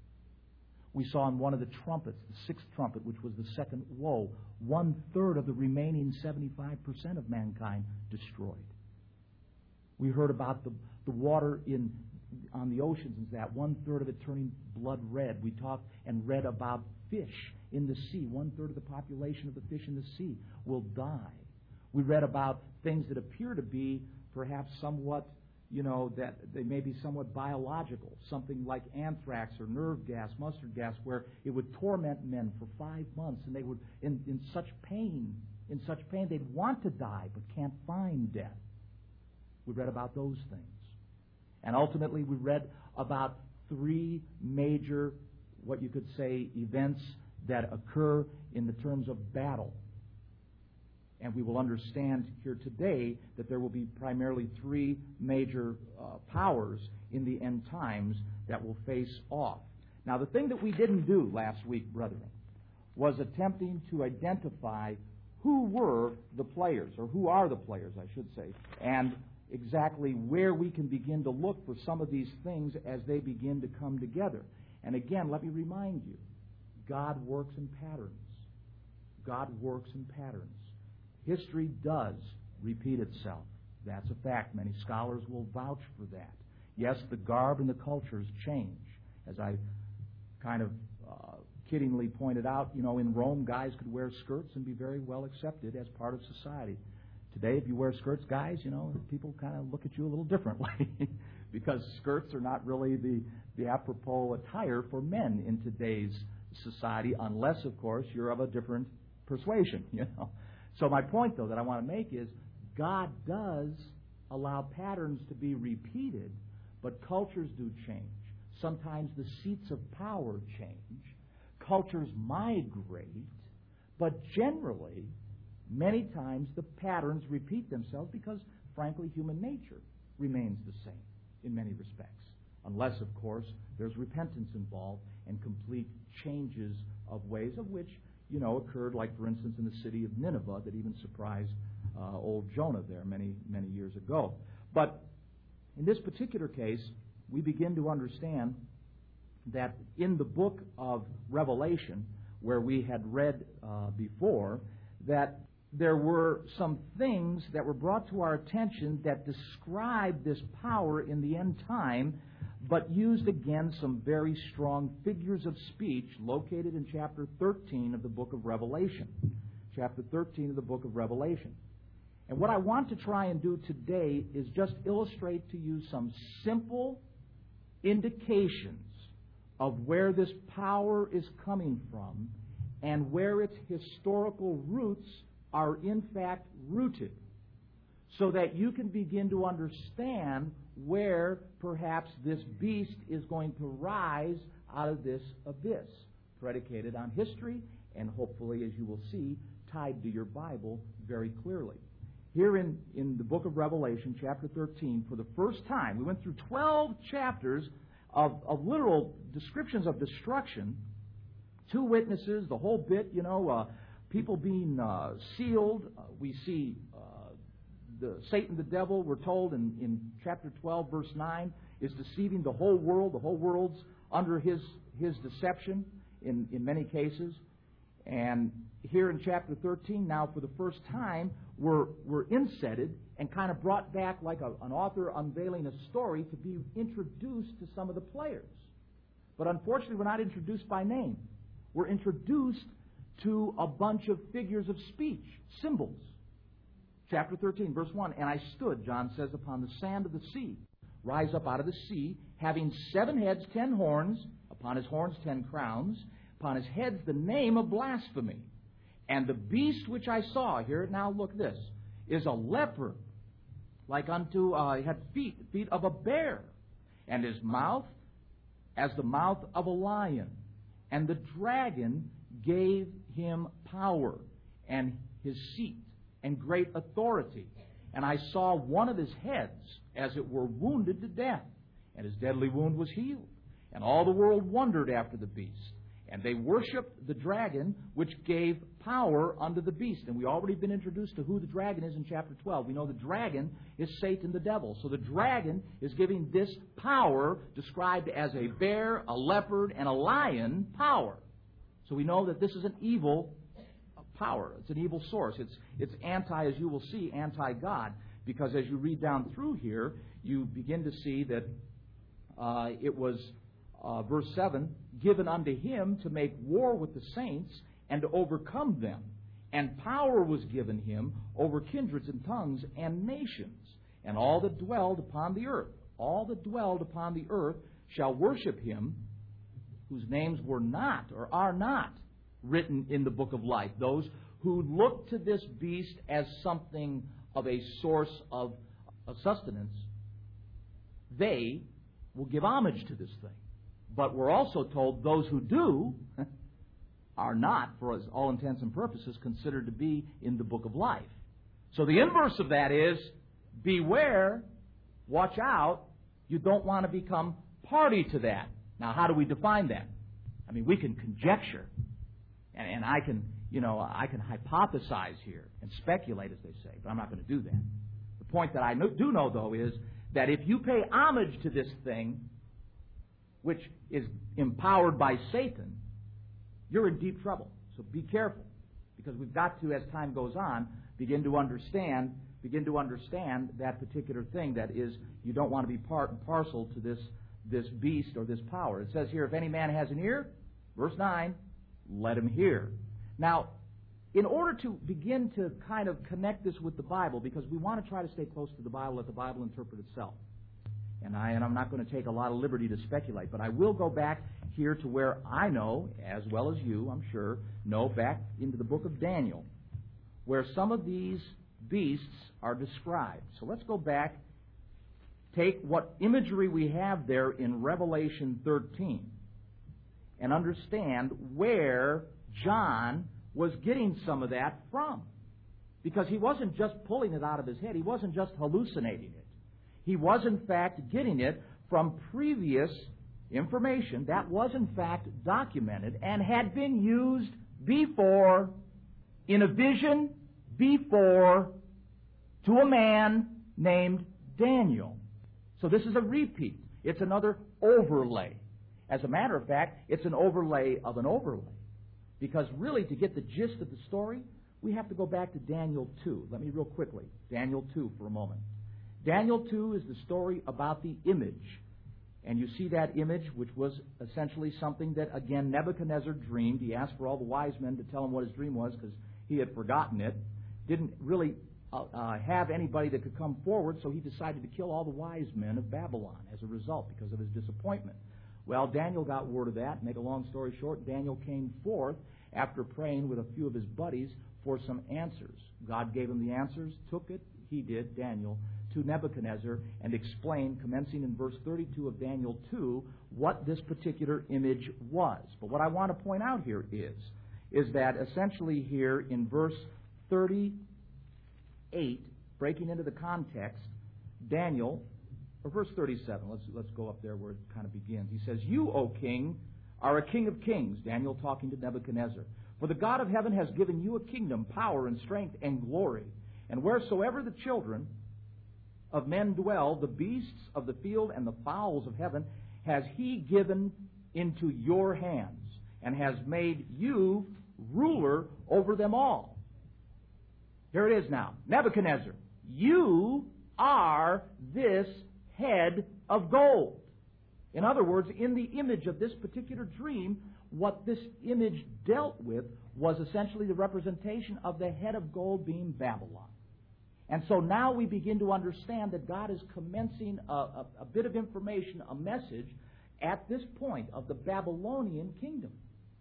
We saw in one of the trumpets, the 6th trumpet, which was the second woe, 1/3 of the remaining 75% of mankind destroyed. We heard about the water on the oceans, and that 1/3 of it turning blood red. We talked and read about fish in the sea. 1/3 of the population of the fish in the sea will die. We read about things that appear to be perhaps somewhat, that they may be somewhat biological, something like anthrax or nerve gas, mustard gas, where it would torment men for 5 months, and they would, in such pain, they'd want to die but can't find death. We read about those things. And ultimately we read about 3 major, what you could say, events that occur in the terms of battle. And we will understand here today that there will be primarily 3 major powers in the end times that will face off. Now, the thing that we didn't do last week, brethren, was attempting to identify who were the players, or who are the players, I should say, and exactly where we can begin to look for some of these things as they begin to come together. And again, let me remind you, God works in patterns. God works in patterns. History does repeat itself. That's a fact. Many scholars will vouch for that. Yes, the garb and the cultures change. As I kind of kiddingly pointed out, in Rome, guys could wear skirts and be very well accepted as part of society. Today, if you wear skirts, guys, people kind of look at you a little differently because skirts are not really the apropos attire for men in today's society, unless, of course, you're of a different persuasion, you know. So my point, though, that I want to make is God does allow patterns to be repeated, but cultures do change. Sometimes the seats of power change. Cultures migrate, but generally, many times the patterns repeat themselves because, frankly, human nature remains the same in many respects. Unless, of course, there's repentance involved and complete changes of ways of which, you know, occurred, like, for instance, in the city of Nineveh that even surprised old Jonah there many, many years ago. But in this particular case, we begin to understand that in the book of Revelation, where we had read before, that there were some things that were brought to our attention that describe this power in the end time, but used again some very strong figures of speech located in chapter 13 of the book of Revelation. Chapter 13 of the book of Revelation. And what I want to try and do today is just illustrate to you some simple indications of where this power is coming from and where its historical roots are in fact rooted, so that you can begin to understand where perhaps this beast is going to rise out of this abyss, predicated on history and hopefully, as you will see, tied to your Bible very clearly. Here in the book of Revelation, chapter 13, for the first time, we went through 12 chapters of literal descriptions of destruction, 2 witnesses, the whole bit, you know, people being sealed. We see Satan, the devil, we're told in chapter 12, verse 9, is deceiving the whole world. The whole world's under his deception in many cases. And here in chapter 13, now for the first time, we're insetted and kind of brought back like an author unveiling a story to be introduced to some of the players. But unfortunately, we're not introduced by name. We're introduced to a bunch of figures of speech, symbols. Chapter 13, verse 1, and I stood, John says, upon the sand of the sea, rise up out of the sea, having 7 heads, 10 horns, upon his horns 10 crowns, upon his heads the name of blasphemy. And the beast which I saw, here now look this, is a leopard, like unto, he had feet of a bear, and his mouth as the mouth of a lion. And the dragon gave him power, and his seat, and great authority. And I saw one of his heads, as it were, wounded to death, and his deadly wound was healed. And all the world wondered after the beast. And they worshipped the dragon, which gave power unto the beast. And we already been introduced to who the dragon is in chapter 12. We know the dragon is Satan the devil. So the dragon is giving this power, described as a bear, a leopard, and a lion, power. So we know that this is an evil power. It's an evil source. It's anti, as you will see, anti-God. Because as you read down through here, you begin to see that it was, verse 7, given unto him to make war with the saints and to overcome them. And power was given him over kindreds and tongues and nations. And all that dwelled upon the earth, shall worship him, whose names were not or are not written in the book of life. Those who look to this beast as something of a source of sustenance, they will give homage to this thing. But we're also told those who do are not, for all intents and purposes, considered to be in the book of life. So the inverse of that is, beware, watch out, you don't want to become party to that. Now, how do we define that? I mean, we can conjecture, and I can hypothesize here and speculate, as they say, but I'm not going to do that. The point that I do know, though, is that if you pay homage to this thing, which is empowered by Satan, you're in deep trouble. So be careful, because we've got to, as time goes on, begin to understand that particular thing. That is, you don't want to be part and parcel to this beast or this power. It says here, if any man has an ear, verse 9, let him hear. Now, in order to begin to kind of connect this with the Bible, because we want to try to stay close to the Bible, let the Bible interpret itself. And I'm not going to take a lot of liberty to speculate, but I will go back here to where I know, as well as you, I'm sure, know, back into the book of Daniel, where some of these beasts are described. So let's go back, take what imagery we have there in Revelation 13, and understand where John was getting some of that from. Because he wasn't just pulling it out of his head. He wasn't just hallucinating it. He was, in fact, getting it from previous information that was, in fact, documented and had been used before in a vision before to a man named Daniel. So this is a repeat. It's another overlay. As a matter of fact, it's an overlay of an overlay. Because really, to get the gist of the story, we have to go back to Daniel 2. Let me real quickly. Daniel 2 for a moment. Daniel 2 is the story about the image. And you see that image, which was essentially something that, again, Nebuchadnezzar dreamed. He asked for all the wise men to tell him what his dream was because he had forgotten it. Didn't really have anybody that could come forward, so he decided to kill all the wise men of Babylon as a result because of his disappointment. Well, Daniel got word of that. Make a long story short, Daniel came forth after praying with a few of his buddies for some answers. God gave him the answers, took it, he did, Daniel, to Nebuchadnezzar and explained, commencing in verse 32 of Daniel 2, what this particular image was. But what I want to point out here is that essentially here in verse 38, breaking into the context, Daniel, or verse 37, let's go up there where it kind of begins. He says, "You, O king, are a king of kings," Daniel talking to Nebuchadnezzar. "For the God of heaven has given you a kingdom, power, and strength, and glory. And wheresoever the children of men dwell, the beasts of the field and the fowls of heaven has he given into your hands, and has made you ruler over them all." Here it is now. Nebuchadnezzar, you are this head of gold. In other words, in the image of this particular dream, what this image dealt with was essentially the representation of the head of gold being Babylon. And so now we begin to understand that God is commencing a bit of information, a message, at this point of the Babylonian kingdom.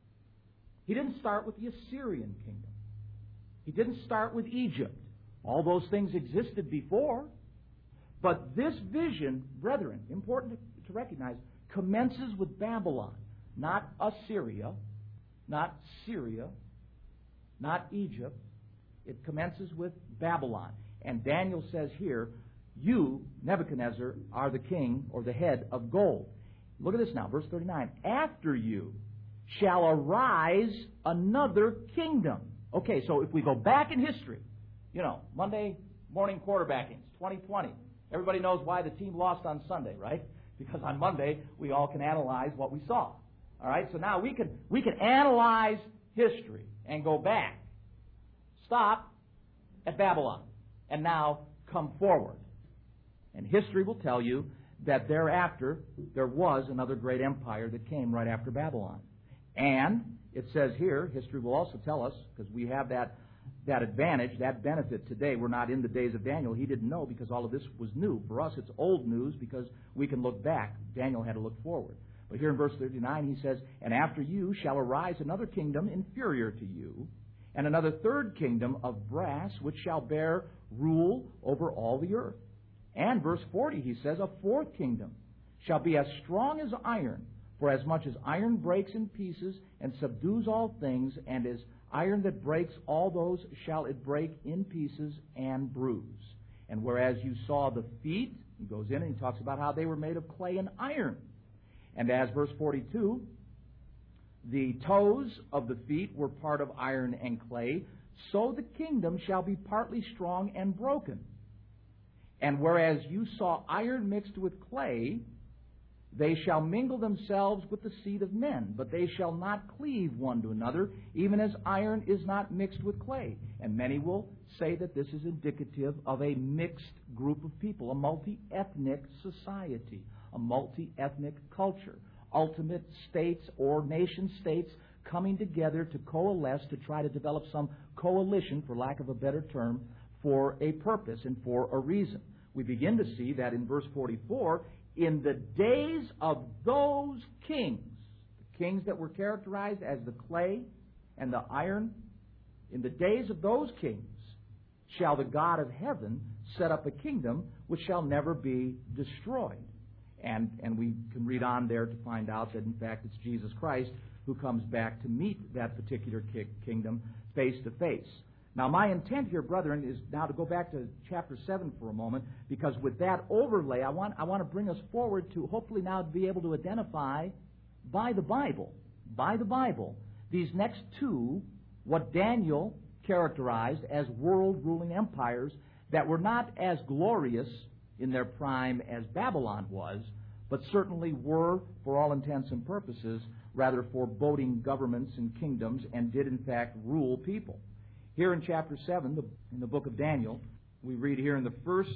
He didn't start with the Assyrian kingdom. He didn't start with Egypt. All those things existed before. But this vision, brethren, important to recognize, commences with Babylon, not Assyria, not Syria, not Egypt. It commences with Babylon. And Daniel says here, you, Nebuchadnezzar, are the king or the head of gold. Look at this now, verse 39. After you shall arise another kingdom. Okay, so if we go back in history, Monday morning quarterbackings, 2020. Everybody knows why the team lost on Sunday, right? Because on Monday, we all can analyze what we saw. All right, so now we can analyze history and go back. Stop at Babylon and now come forward. And history will tell you that thereafter there was another great empire that came right after Babylon. And it says here, history will also tell us, because we have that advantage, that benefit today. We're not in the days of Daniel. He didn't know because all of this was new. For us, it's old news because we can look back. Daniel had to look forward. But here in verse 39, he says, "And after you shall arise another kingdom inferior to you, and another third kingdom of brass, which shall bear rule over all the earth." And verse 40, he says, "A fourth kingdom shall be as strong as iron, for as much as iron breaks in pieces and subdues all things, and as iron that breaks all those shall it break in pieces and bruise. And whereas you saw the feet," he goes in and he talks about how they were made of clay and iron. "And as verse 42, the toes of the feet were part of iron and clay, so the kingdom shall be partly strong and broken. And whereas you saw iron mixed with clay, they shall mingle themselves with the seed of men, but they shall not cleave one to another, even as iron is not mixed with clay." And many will say that this is indicative of a mixed group of people, a multi-ethnic society, a multi-ethnic culture, ultimate states or nation-states coming together to coalesce to try to develop some coalition, for lack of a better term, for a purpose and for a reason. We begin to see that in verse 44, in the days of those kings, the kings that were characterized as the clay and the iron, in the days of those kings shall the God of heaven set up a kingdom which shall never be destroyed. And we can read on there to find out that, in fact, it's Jesus Christ who comes back to meet that particular kingdom face to face. Now, my intent here, brethren, is now to go back to chapter 7 for a moment, because with that overlay, I want to bring us forward to hopefully now be able to identify by the Bible, these next two, what Daniel characterized as world-ruling empires that were not as glorious in their prime as Babylon was, but certainly were, for all intents and purposes, rather foreboding governments and kingdoms, and did in fact rule people. Here in chapter 7, in the book of Daniel, we read here in the first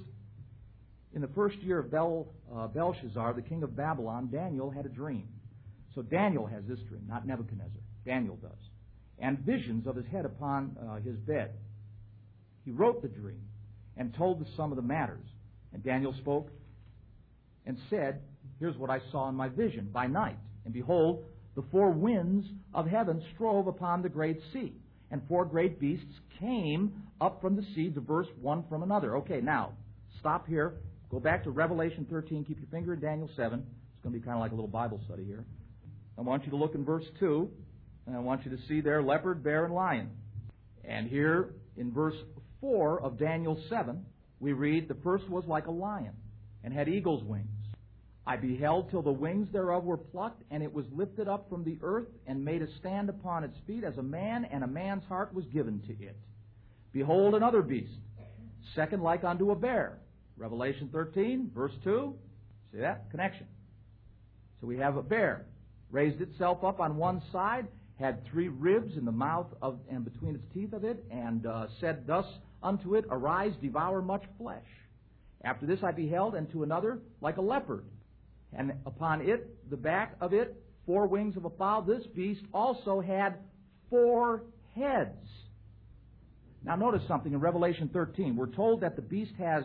year of Belshazzar, the king of Babylon, Daniel had a dream. So Daniel has this dream, not Nebuchadnezzar. Daniel does. And visions of his head upon his bed. He wrote the dream and told the sum of the matters. And Daniel spoke and said, here's what I saw in my vision by night. And behold, the four winds of heaven strove upon the great sea. And four great beasts came up from the sea, diverse one from another. Okay, now, stop here. Go back to Revelation 13. Keep your finger in Daniel 7. It's going to be kind of like a little Bible study here. I want you to look in verse 2. And I want you to see there leopard, bear, and lion. And here in verse 4 of Daniel 7, we read, the first was like a lion, and had eagle's wings. I beheld till the wings thereof were plucked, and it was lifted up from the earth, and made a stand upon its feet as a man, and a man's heart was given to it. Behold another beast, second like unto a bear. Revelation 13, verse 2. See that? Connection. So we have a bear. Raised itself up on one side, had three ribs in the mouth of and between its teeth of it, and said thus unto it, arise, devour much flesh. After this I beheld, and to another like a leopard, and upon it, the back of it, four wings of a fowl. This beast also had 4 heads. Now notice something in Revelation 13. We're told that the beast has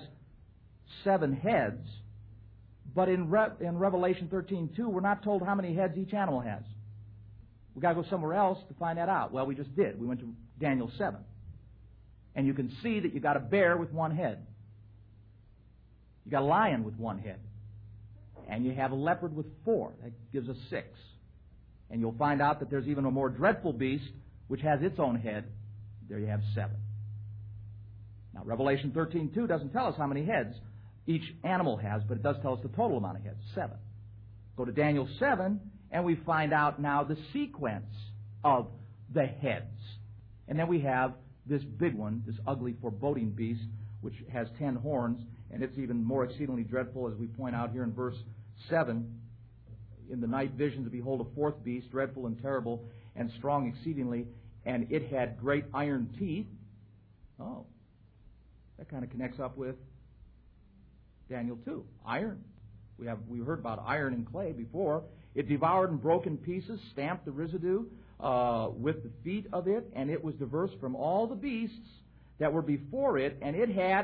7 heads, but in Revelation 13:2, we're not told how many heads each animal has. We've got to go somewhere else to find that out. Well, we just did. We went to Daniel 7. And you can see that you got a bear with 1 head. You got a lion with 1 head. And you have a leopard with 4. That gives us 6. And you'll find out that there's even a more dreadful beast which has its own head. There you have 7. Now, Revelation 13:2 doesn't tell us how many heads each animal has, but it does tell us the total amount of heads, 7. Go to Daniel 7, and we find out now the sequence of the heads. And then we have this big one, this ugly, foreboding beast, which has 10 horns, and it's even more exceedingly dreadful, as we point out here in verse 7. In the night visions, behold, a 4th beast, dreadful and terrible, and strong exceedingly, and it had great iron teeth. Oh, that kind of connects up with Daniel 2. Iron. We heard about iron and clay before. It devoured and broke in pieces, stamped the residue with the feet of it, and it was diverse from all the beasts that were before it, and it had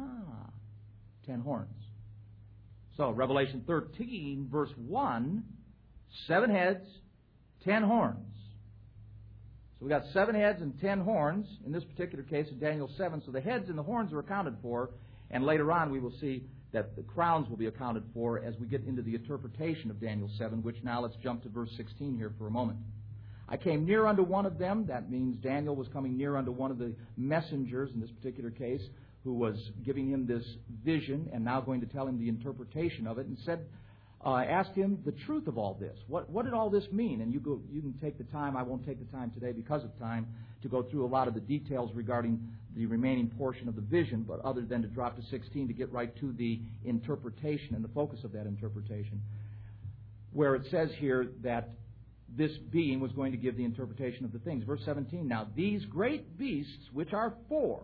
10 horns. So, Revelation 13, verse 1, 7 heads, 10 horns. So we got 7 heads and 10 horns, in this particular case in Daniel 7. So the heads and the horns are accounted for, and later on we will see that the crowns will be accounted for as we get into the interpretation of Daniel 7, which now let's jump to verse 16 here for a moment. I came near unto one of them. That means Daniel was coming near unto one of the messengers, in this particular case, who was giving him this vision and now going to tell him the interpretation of it, and said, asked him the truth of all this. What did all this mean? And you can take the time. I won't take the time today because of time to go through a lot of the details regarding the remaining portion of the vision, but other than to drop to 16 to get right to the interpretation and the focus of that interpretation, where it says here that this being was going to give the interpretation of the things. Verse 17, now these great beasts, which are 4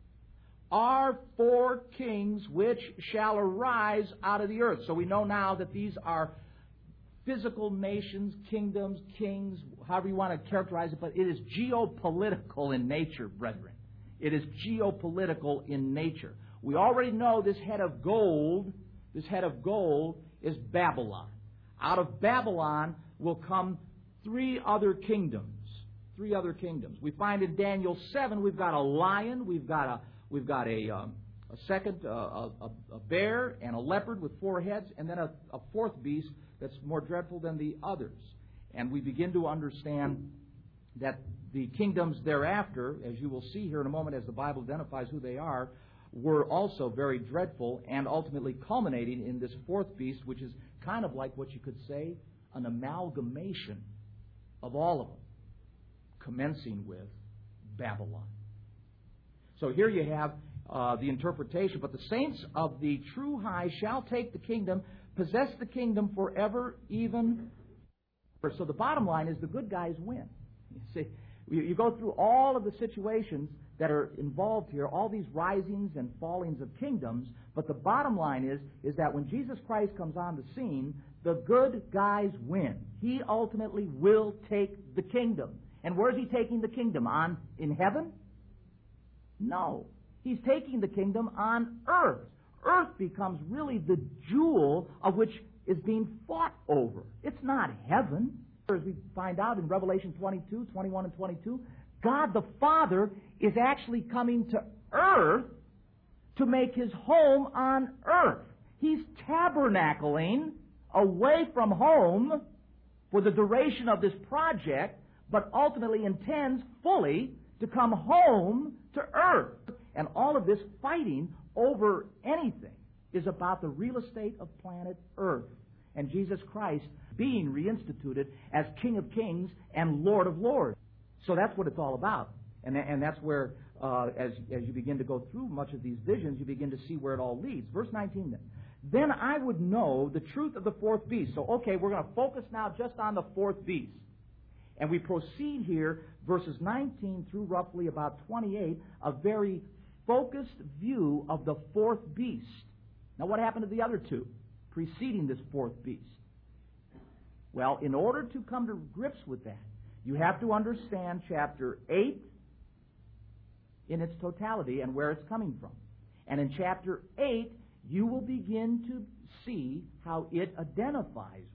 kings which shall arise out of the earth. So we know now that these are physical nations, kingdoms, kings, however you want to characterize it, but it is geopolitical in nature, brethren. It is geopolitical in nature. We already know this head of gold is Babylon. Out of Babylon will come three other kingdoms. Three other kingdoms. We find in Daniel 7 we've got a lion, we've got a second a bear and a leopard with four heads, and then a fourth beast that's more dreadful than the others. And we begin to understand that the kingdoms thereafter, as you will see here in a moment as the Bible identifies who they are, were also very dreadful and ultimately culminating in this fourth beast, which is kind of like what you could say an amalgamation of all of them, commencing with Babylon. So here you have the interpretation. But the saints of the true high shall take the kingdom, possess the kingdom forever, even. So the bottom line is the good guys win. You see, you go through all of the situations that are involved here, all these risings and fallings of kingdoms, but the bottom line is that when Jesus Christ comes on the scene, the good guys win. He ultimately will take the kingdom. And where is he taking the kingdom? In heaven? No. He's taking the kingdom on earth. Earth becomes really the jewel of which is being fought over. It's not heaven. As we find out in Revelation 22, 21 and 22, God the Father is actually coming to earth to make his home on earth. He's tabernacling away from home for the duration of this project, but ultimately intends fully to come home to earth. And all of this fighting over anything is about the real estate of planet Earth and Jesus Christ being reinstituted as King of Kings and Lord of Lords. So that's what it's all about. And that's where, as you begin to go through much of these visions, you begin to see where it all leads. Verse 19 then. Then I would know the truth of the fourth beast. So, okay, we're going to focus now just on the fourth beast. And we proceed here, verses 19 through roughly about 28, a very focused view of the fourth beast. Now, what happened to the other two preceding this fourth beast? Well, in order to come to grips with that, you have to understand chapter 8 in its totality and where it's coming from. And in chapter 8, you will begin to see how it identifies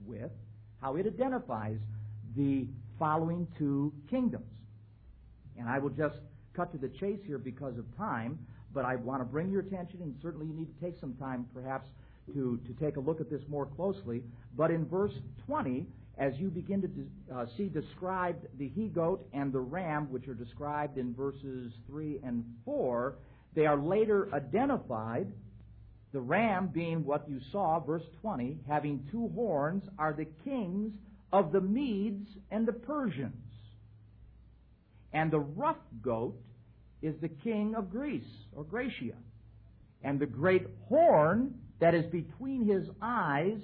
the following two kingdoms. And I will just cut to the chase here because of time, but I want to bring your attention, and certainly you need to take some time perhaps to take a look at this more closely. But in verse 20, as you begin to see described the he-goat and the ram, which are described in verses 3 and 4, they are later identified. The ram being what you saw, verse 20, having two horns, are the kings of the Medes and the Persians. And the rough goat is the king of Greece, or Gracia. And the great horn that is between his eyes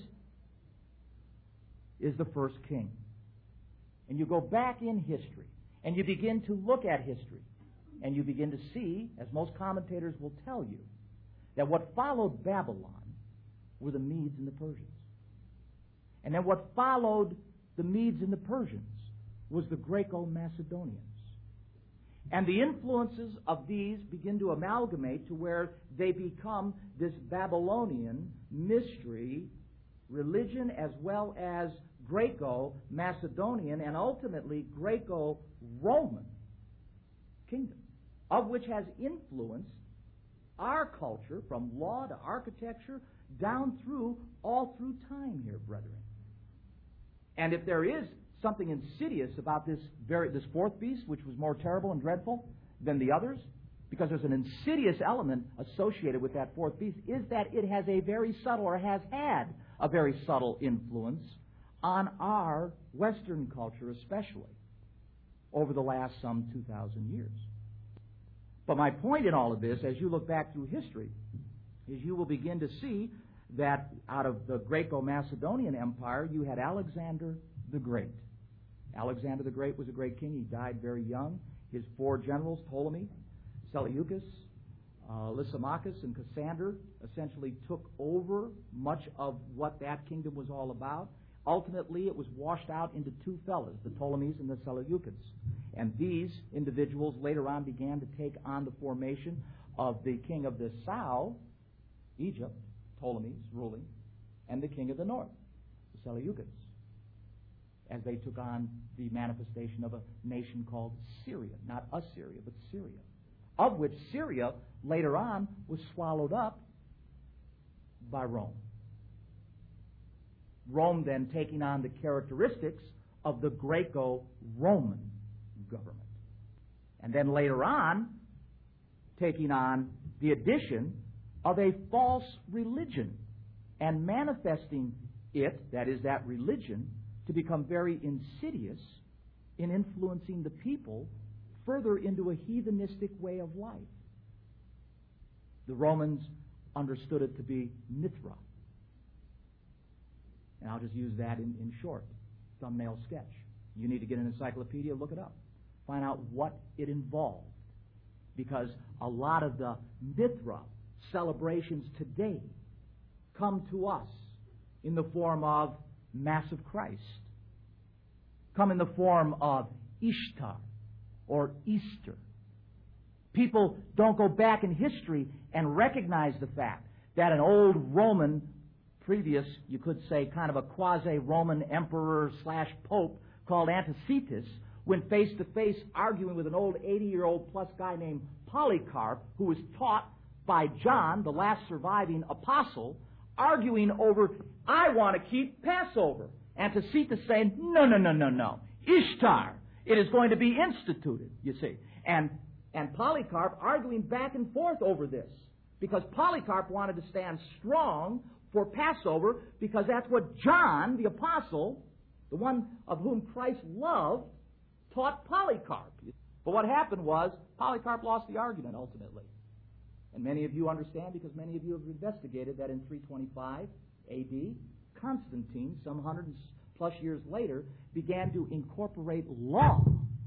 is the first king. And you go back in history, and you begin to look at history, and you begin to see, as most commentators will tell you, that what followed Babylon were the Medes and the Persians. And then what followed the Medes and the Persians was the Greco-Macedonians. And the influences of these begin to amalgamate to where they become this Babylonian mystery religion as well as Greco-Macedonian and ultimately Greco-Roman kingdom, of which has influenced our culture from law to architecture down through, all through time here, brethren. And if there is something insidious about this fourth beast, which was more terrible and dreadful than the others, because there's an insidious element associated with that fourth beast, is that it has a very subtle, or has had a very subtle influence on our Western culture especially over the last some 2,000 years. But my point in all of this, as you look back through history, is you will begin to see that out of the Greco-Macedonian Empire, you had Alexander the Great. Alexander the Great was a great king. He died very young. His four generals, Ptolemy, Seleucus, Lysimachus, and Cassander, essentially took over much of what that kingdom was all about. Ultimately, it was washed out into two fellows, the Ptolemies and the Seleucids. And these individuals later on began to take on the formation of the king of the south, Egypt, Ptolemies ruling, and the king of the north, the Seleucids. as they took on the manifestation of a nation called Syria. Not Assyria, but Syria. Of which Syria later on was swallowed up by Rome. Rome then taking on the characteristics of the Greco-Roman government. And then later on, taking on the addition of a false religion and manifesting it, that is, that religion, to become very insidious in influencing the people further into a heathenistic way of life. The Romans understood it to be Mithra. And I'll just use that in short, thumbnail sketch. You need to get an encyclopedia, look it up. Find out what it involved. Because a lot of the Mithra celebrations today come to us in the form of Mass of Christ, come in the form of Ishtar or Easter. People don't go back in history and recognize the fact that an old Roman, previous, you could say, kind of a quasi-Roman emperor / pope called Anticetus, went face-to-face arguing with an old 80-year-old plus guy named Polycarp, who was taught by John, the last surviving apostle, arguing over, I want to keep Passover. Anticetus saying, no. Ishtar, it is going to be instituted, you see. And Polycarp arguing back and forth over this, because Polycarp wanted to stand strong for Passover, because that's what John, the apostle, the one of whom Christ loved, taught Polycarp. But what happened was, Polycarp lost the argument ultimately. And many of you understand, because many of you have investigated, that in 325 A.D., Constantine, some 100+ years later, began to incorporate law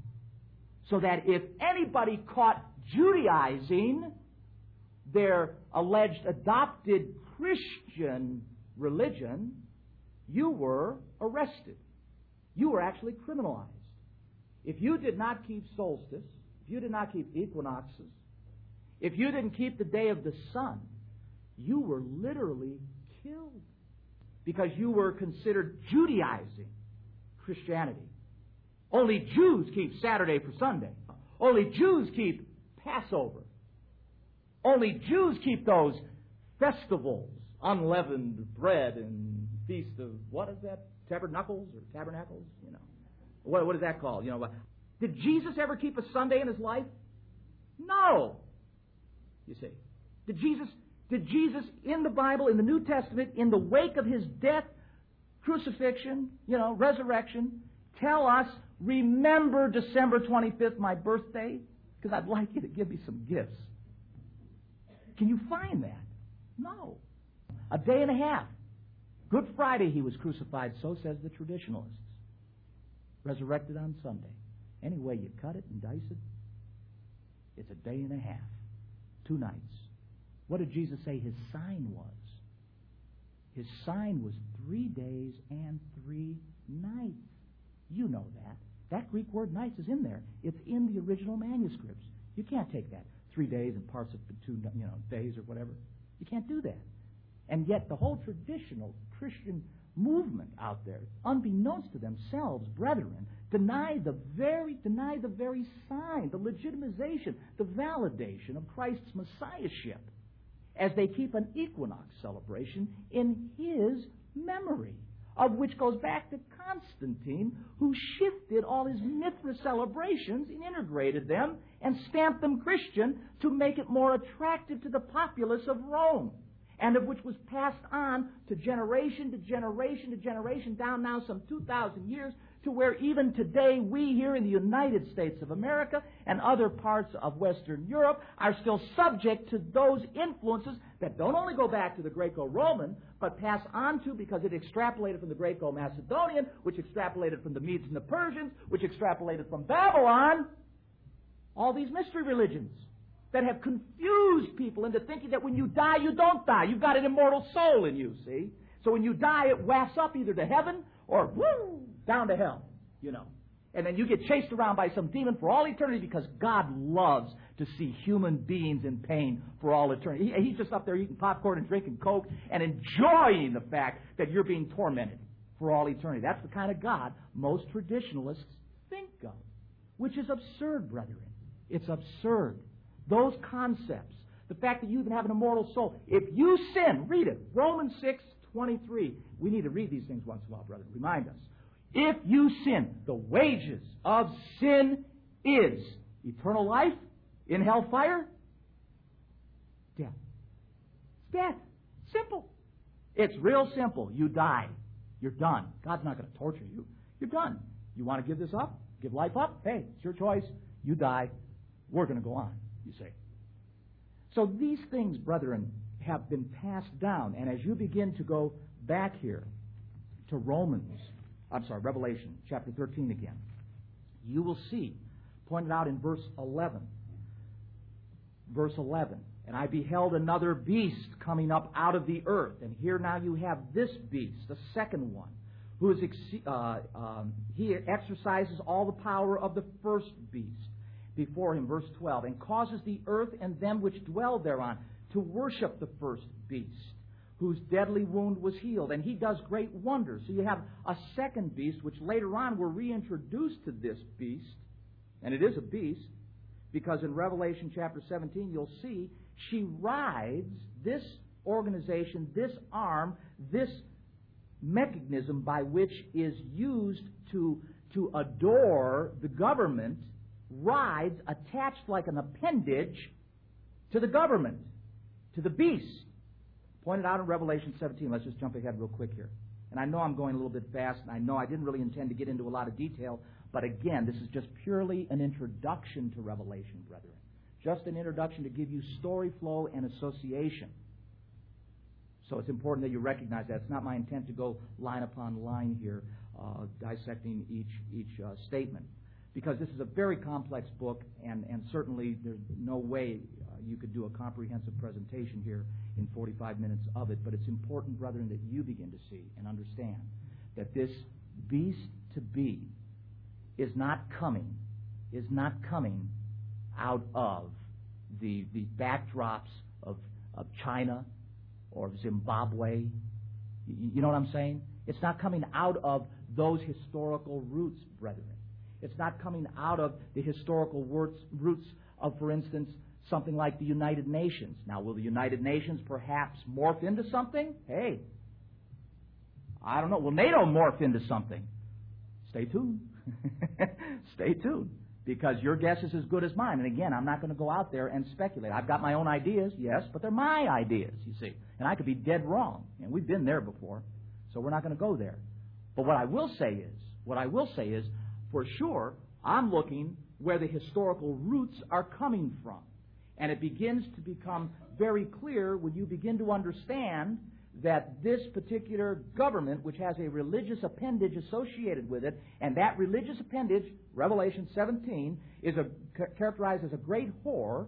so that if anybody caught Judaizing their alleged adopted Christian religion, you were arrested. You were actually criminalized. If you did not keep solstice, if you did not keep equinoxes, if you didn't keep the day of the sun, you were literally killed because you were considered Judaizing Christianity. Only Jews keep Saturday for Sunday. Only Jews keep Passover. Only Jews keep those festivals, unleavened bread and feast of, what is that? Tabernacles? You know. What is that called? You know, did Jesus ever keep a Sunday in his life? No. You see. Did Jesus in the Bible, in the New Testament, in the wake of his death, crucifixion, resurrection, tell us, remember December 25th, my birthday? Because I'd like you to give me some gifts. Can you find that? No. A day and a half. Good Friday he was crucified, so says the traditionalists. Resurrected on Sunday. Any way you cut it and dice it, it's a day and a half. 2 nights. What did Jesus say his sign was? His sign was 3 days and 3 nights. You know that. That Greek word nights is in there. It's in the original manuscripts. You can't take that 3 days and parse it for 2 days or whatever. You can't do that. And yet the whole traditional Christian movement out there, unbeknownst to themselves, brethren, deny the very sign, the legitimization, the validation of Christ's messiahship, as they keep an equinox celebration in his memory, of which goes back to Constantine, who shifted all his Mithra celebrations and integrated them and stamped them Christian to make it more attractive to the populace of Rome, and of which was passed on to generation to generation to generation, down now some 2,000 years, to where even today we here in the United States of America and other parts of Western Europe are still subject to those influences that don't only go back to the Greco-Roman, but pass on to, because it extrapolated from the Greco-Macedonian, which extrapolated from the Medes and the Persians, which extrapolated from Babylon, all these mystery religions that have confused people into thinking that when you die, you don't die. You've got an immortal soul in you, see? So when you die, it wafts up either to heaven or, woo, down to hell, And then you get chased around by some demon for all eternity, because God loves to see human beings in pain for all eternity. He's just up there eating popcorn and drinking Coke and enjoying the fact that you're being tormented for all eternity. That's the kind of God most traditionalists think of, which is absurd, brethren. It's absurd. Those concepts, the fact that you even have an immortal soul, if you sin, read it, Romans 6:23. We need to read these things once in a while, brethren. Remind us. If you sin, the wages of sin is eternal life in hellfire, death. It's death. Simple. It's real simple. You die. You're done. God's not going to torture you. You're done. You want to give this up? Give life up? Hey, it's your choice. You die. We're going to go on, you say. So these things, brethren, have been passed down. And as you begin to go back here to Revelation chapter 13 again, you will see, pointed out in verse 11, and I beheld another beast coming up out of the earth. And here now you have this beast, the second one, who is he exercises all the power of the first beast before him, verse 12, and causes the earth and them which dwell thereon to worship the first beast, whose deadly wound was healed. And he does great wonders. So you have a second beast, which later on we're reintroduced to this beast, and it is a beast, because in Revelation chapter 17 you'll see she rides this organization, this arm, this mechanism by which is used to adore the government, rides attached like an appendage to the government, to the beast. Pointed out in Revelation 17. Let's just jump ahead real quick here. And I know I'm going a little bit fast, and I know I didn't really intend to get into a lot of detail, but again, this is just purely an introduction to Revelation, brethren. Just an introduction to give you story flow and association. So it's important that you recognize that. It's not my intent to go line upon line here, dissecting each statement, because this is a very complex book, and certainly there's no way you could do a comprehensive presentation here in 45 minutes of it. But it's important, brethren, that you begin to see and understand that this beast to be is not coming out of the backdrops of China or Zimbabwe. You know what I'm saying? It's not coming out of those historical roots, brethren. It's not coming out of the historical roots of, for instance, something like the United Nations. Now, will the United Nations perhaps morph into something? Hey, I don't know. Will NATO morph into something? Stay tuned. Stay tuned. Because your guess is as good as mine. And again, I'm not going to go out there and speculate. I've got my own ideas, yes, but they're my ideas, you see. And I could be dead wrong. And we've been there before. So we're not going to go there. But what I will say is, for sure, I'm looking where the historical roots are coming from. And it begins to become very clear when you begin to understand that this particular government, which has a religious appendage associated with it, and that religious appendage, Revelation 17, is characterized as a great whore,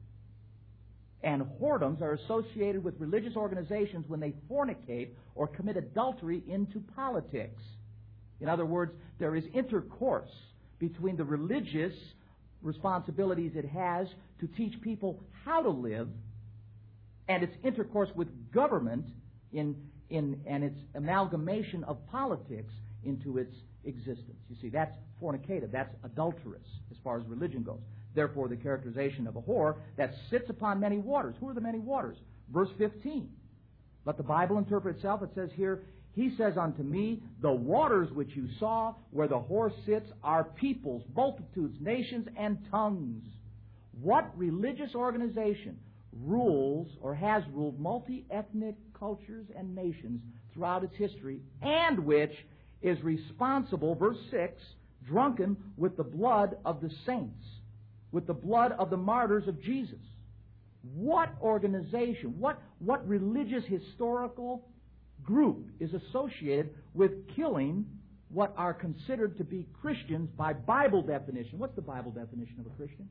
and whoredoms are associated with religious organizations when they fornicate or commit adultery into politics. In other words, there is intercourse between the religious responsibilities it has to teach people how to live and its intercourse with government and its amalgamation of politics into its existence. You see, that's fornicative, that's adulterous as far as religion goes. Therefore, the characterization of a whore that sits upon many waters. Who are the many waters? Verse 15. Let the Bible interpret itself. It says here, He says unto me, the waters which you saw where the whore sits are peoples, multitudes, nations, and tongues. What religious organization rules or has ruled multi-ethnic cultures and nations throughout its history, and which is responsible, verse 6, drunken with the blood of the saints, with the blood of the martyrs of Jesus? What organization, what religious historical group is associated with killing what are considered to be Christians by Bible definition? What's the Bible definition of a Christian?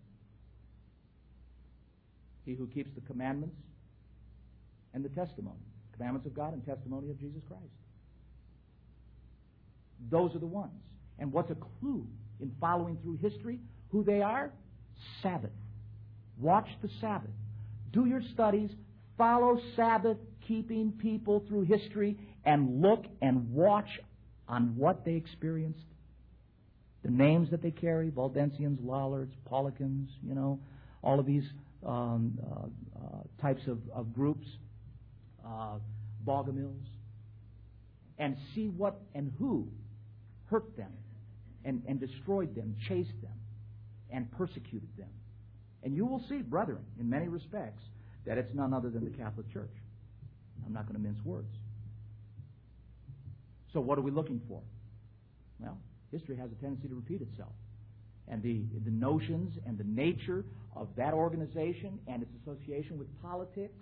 He who keeps the commandments and the testimony. Commandments of God and testimony of Jesus Christ. Those are the ones. And what's a clue in following through history? Who they are? Sabbath. Watch the Sabbath. Do your studies. Follow Sabbath-keeping people through history and look and watch on what they experienced, the names that they carry, Waldensians, Lollards, Paulicans, all of these types of groups, Bogomils, and see what and who hurt them and destroyed them, chased them, and persecuted them. And you will see, brethren, in many respects, that it's none other than the Catholic Church. I'm not going to mince words. So what are we looking for? Well, history has a tendency to repeat itself. And the notions and the nature of that organization and its association with politics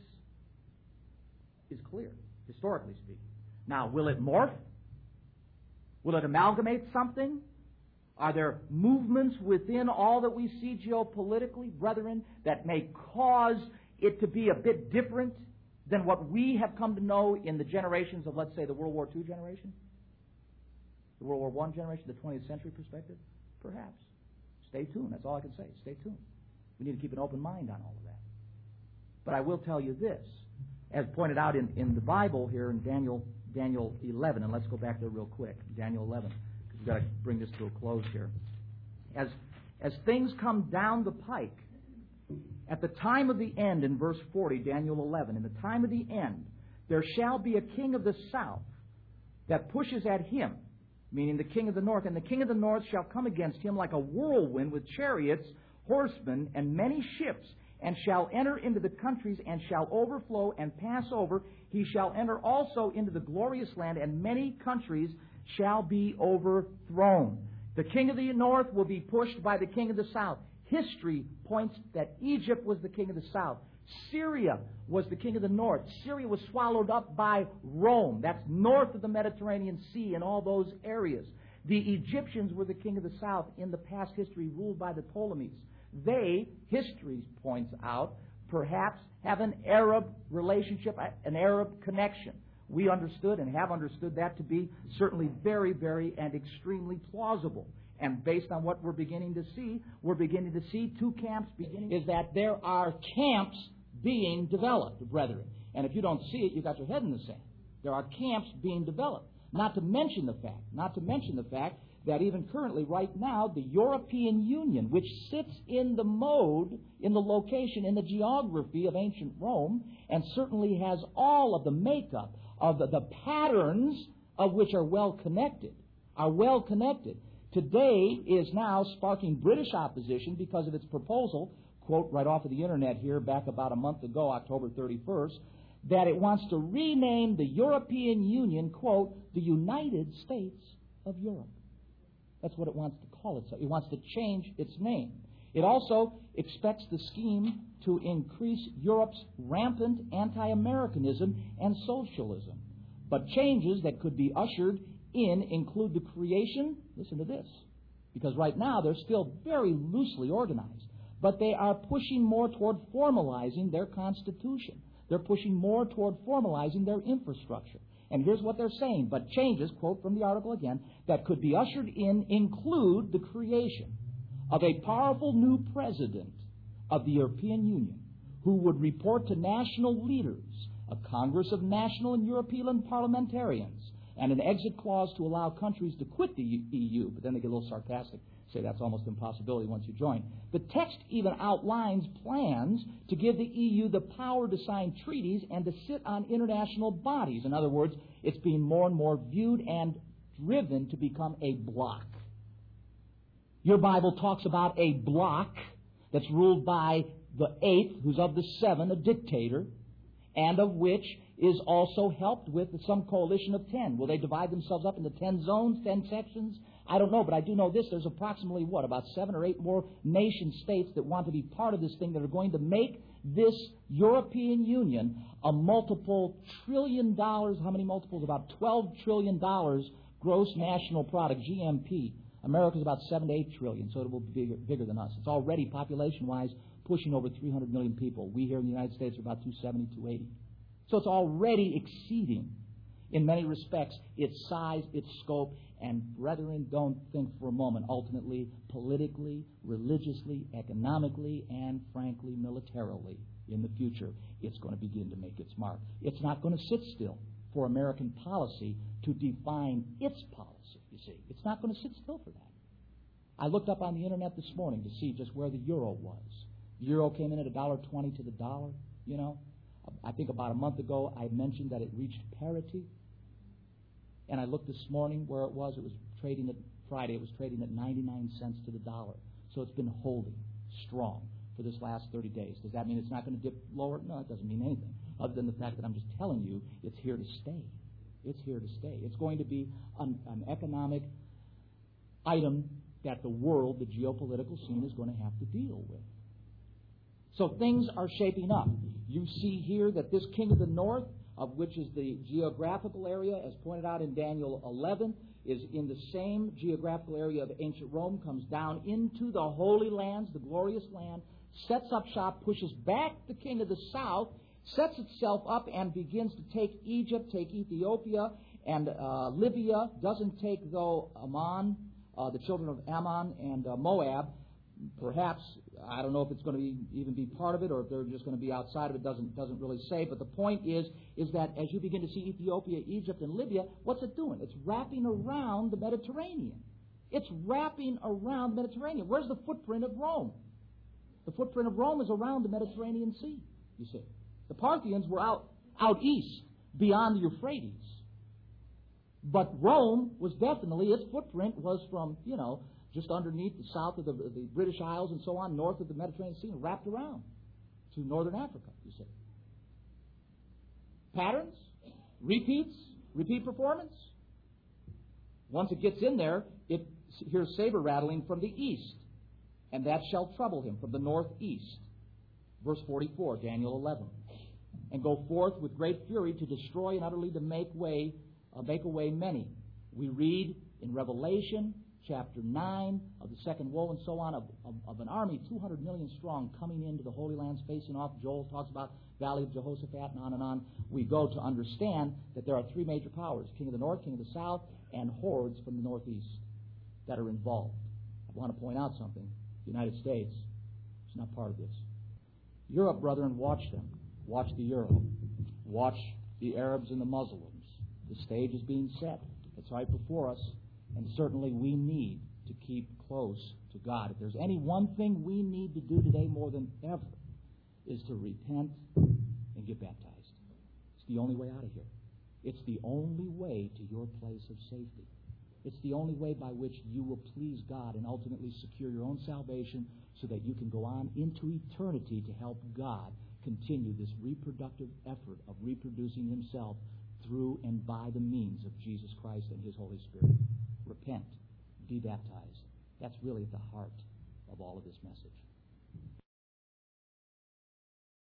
is clear, historically speaking. Now, will it morph? Will it amalgamate something? Are there movements within all that we see geopolitically, brethren, that may cause it to be a bit different than what we have come to know in the generations of, let's say, the World War II generation? The World War I generation, the 20th century perspective? Perhaps. Stay tuned. That's all I can say. Stay tuned. We need to keep an open mind on all of that. But I will tell you this, as pointed out in the Bible here in Daniel 11, and let's go back there real quick, Daniel 11, because we've got to bring this to a close here. As things come down the pike, at the time of the end, in verse 40, Daniel 11, in the time of the end, there shall be a king of the south that pushes at him, meaning the king of the north, and the king of the north shall come against him like a whirlwind with chariots, horsemen, and many ships, and shall enter into the countries, and shall overflow and pass over. He shall enter also into the glorious land, and many countries shall be overthrown. The king of the north will be pushed by the king of the south. History points that Egypt was the king of the south. Syria was the king of the north. Syria was swallowed up by Rome. That's north of the Mediterranean Sea and all those areas. The Egyptians were the king of the south in the past history, ruled by the Ptolemies. They, history points out, perhaps have an Arab relationship, an Arab connection. We understood and have understood that to be certainly very, very and extremely plausible. And based on what we're beginning to see two camps beginning, is that there are camps being developed, brethren. And if you don't see it, you've got your head in the sand. There are camps being developed. Not to mention the fact that even currently, right now, the European Union, which sits in the mode, in the location, in the geography of ancient Rome, and certainly has all of the makeup of the patterns of which are well connected, today is now sparking British opposition because of its proposal, quote right off of the internet here back about a month ago, October 31st, that it wants to rename the European Union, quote, the United States of Europe. That's what it wants to call itself. It wants to change its name. It also expects the scheme to increase Europe's rampant anti-Americanism and socialism. But changes that could be ushered in include the creation, listen to this, because right now they're still very loosely organized, but they are pushing more toward formalizing their constitution. They're pushing more toward formalizing their infrastructure. And here's what they're saying, but changes, quote from the article again, that could be ushered in include the creation of a powerful new president of the European Union who would report to national leaders, a Congress of national and European parliamentarians, and an exit clause to allow countries to quit the EU. But then they get a little sarcastic, say that's almost an impossibility once you join. The text even outlines plans to give the EU the power to sign treaties and to sit on international bodies. In other words, it's being more and more viewed and driven to become a bloc. Your Bible talks about a bloc that's ruled by the eighth, who's of the seven, a dictator, and of which is also helped with some coalition of 10. Will they divide themselves up into 10 zones, 10 sections? I don't know, but I do know this. There's approximately, about 7 or 8 more nation states that want to be part of this thing that are going to make this European Union a multiple trillion dollars. How many multiples? About $12 trillion gross national product, GNP. America's about 7 to 8 trillion, so it will be bigger than us. It's already, population-wise, pushing over 300 million people. We here in the United States are about 270, 280. So it's already exceeding, in many respects, its size, its scope. And brethren, don't think for a moment, ultimately, politically, religiously, economically, and frankly, militarily, in the future, it's going to begin to make its mark. It's not going to sit still for American policy to define its policy. It's not going to sit still for that. I looked up on the internet this morning to see just where the euro was. The euro came in at $1.20 to the dollar, you know. I think about a month ago I mentioned that it reached parity. And I looked this morning where it was. It was trading at Friday. It was trading at 99 cents to the dollar. So it's been holding strong for this last 30 days. Does that mean it's not going to dip lower? No, it doesn't mean anything, other than the fact that I'm just telling you it's here to stay. It's here to stay. It's going to be an economic item that the world, the geopolitical scene, is going to have to deal with. So things are shaping up. You see here that this king of the north, of which is the geographical area, as pointed out in Daniel 11, is in the same geographical area of ancient Rome, comes down into the Holy Lands, the glorious land, sets up shop, pushes back the king of the south, sets itself up and begins to take Egypt, take Ethiopia, and Libya, doesn't take, though, Ammon, the children of Ammon and Moab. Perhaps, I don't know if it's going to even be part of it or if they're just going to be outside of it, doesn't really say. But the point is that as you begin to see Ethiopia, Egypt, and Libya, what's it doing? It's wrapping around the Mediterranean. It's wrapping around the Mediterranean. Where's the footprint of Rome? The footprint of Rome is around the Mediterranean Sea, you see. The Parthians were out east, beyond the Euphrates. But Rome was definitely, its footprint was from, just underneath the south of the British Isles and so on, north of the Mediterranean Sea, and wrapped around to northern Africa, you see. Patterns, repeat performance. Once it gets in there, it hears saber rattling from the east, and that shall trouble him from the northeast. Verse 44, Daniel 11. And go forth with great fury to destroy and utterly to make away many. We read in Revelation chapter 9 of the second woe and so on of an army 200 million strong coming into the Holy Lands facing off. Joel talks about Valley of Jehoshaphat and on and on. We go to understand that there are three major powers, king of the north, king of the south, and hordes from the northeast that are involved. I want to point out something. The United States is not part of this. Europe, brethren, watch them. Watch the Euro. Watch the Arabs and the Muslims. The stage is being set. It's right before us. And certainly we need to keep close to God. If there's any one thing we need to do today more than ever, is to repent and get baptized. It's the only way out of here. It's the only way to your place of safety. It's the only way by which you will please God and ultimately secure your own salvation so that you can go on into eternity to help God continue this reproductive effort of reproducing Himself through and by the means of Jesus Christ and His Holy Spirit. Repent, be baptized. That's really at the heart of all of this message.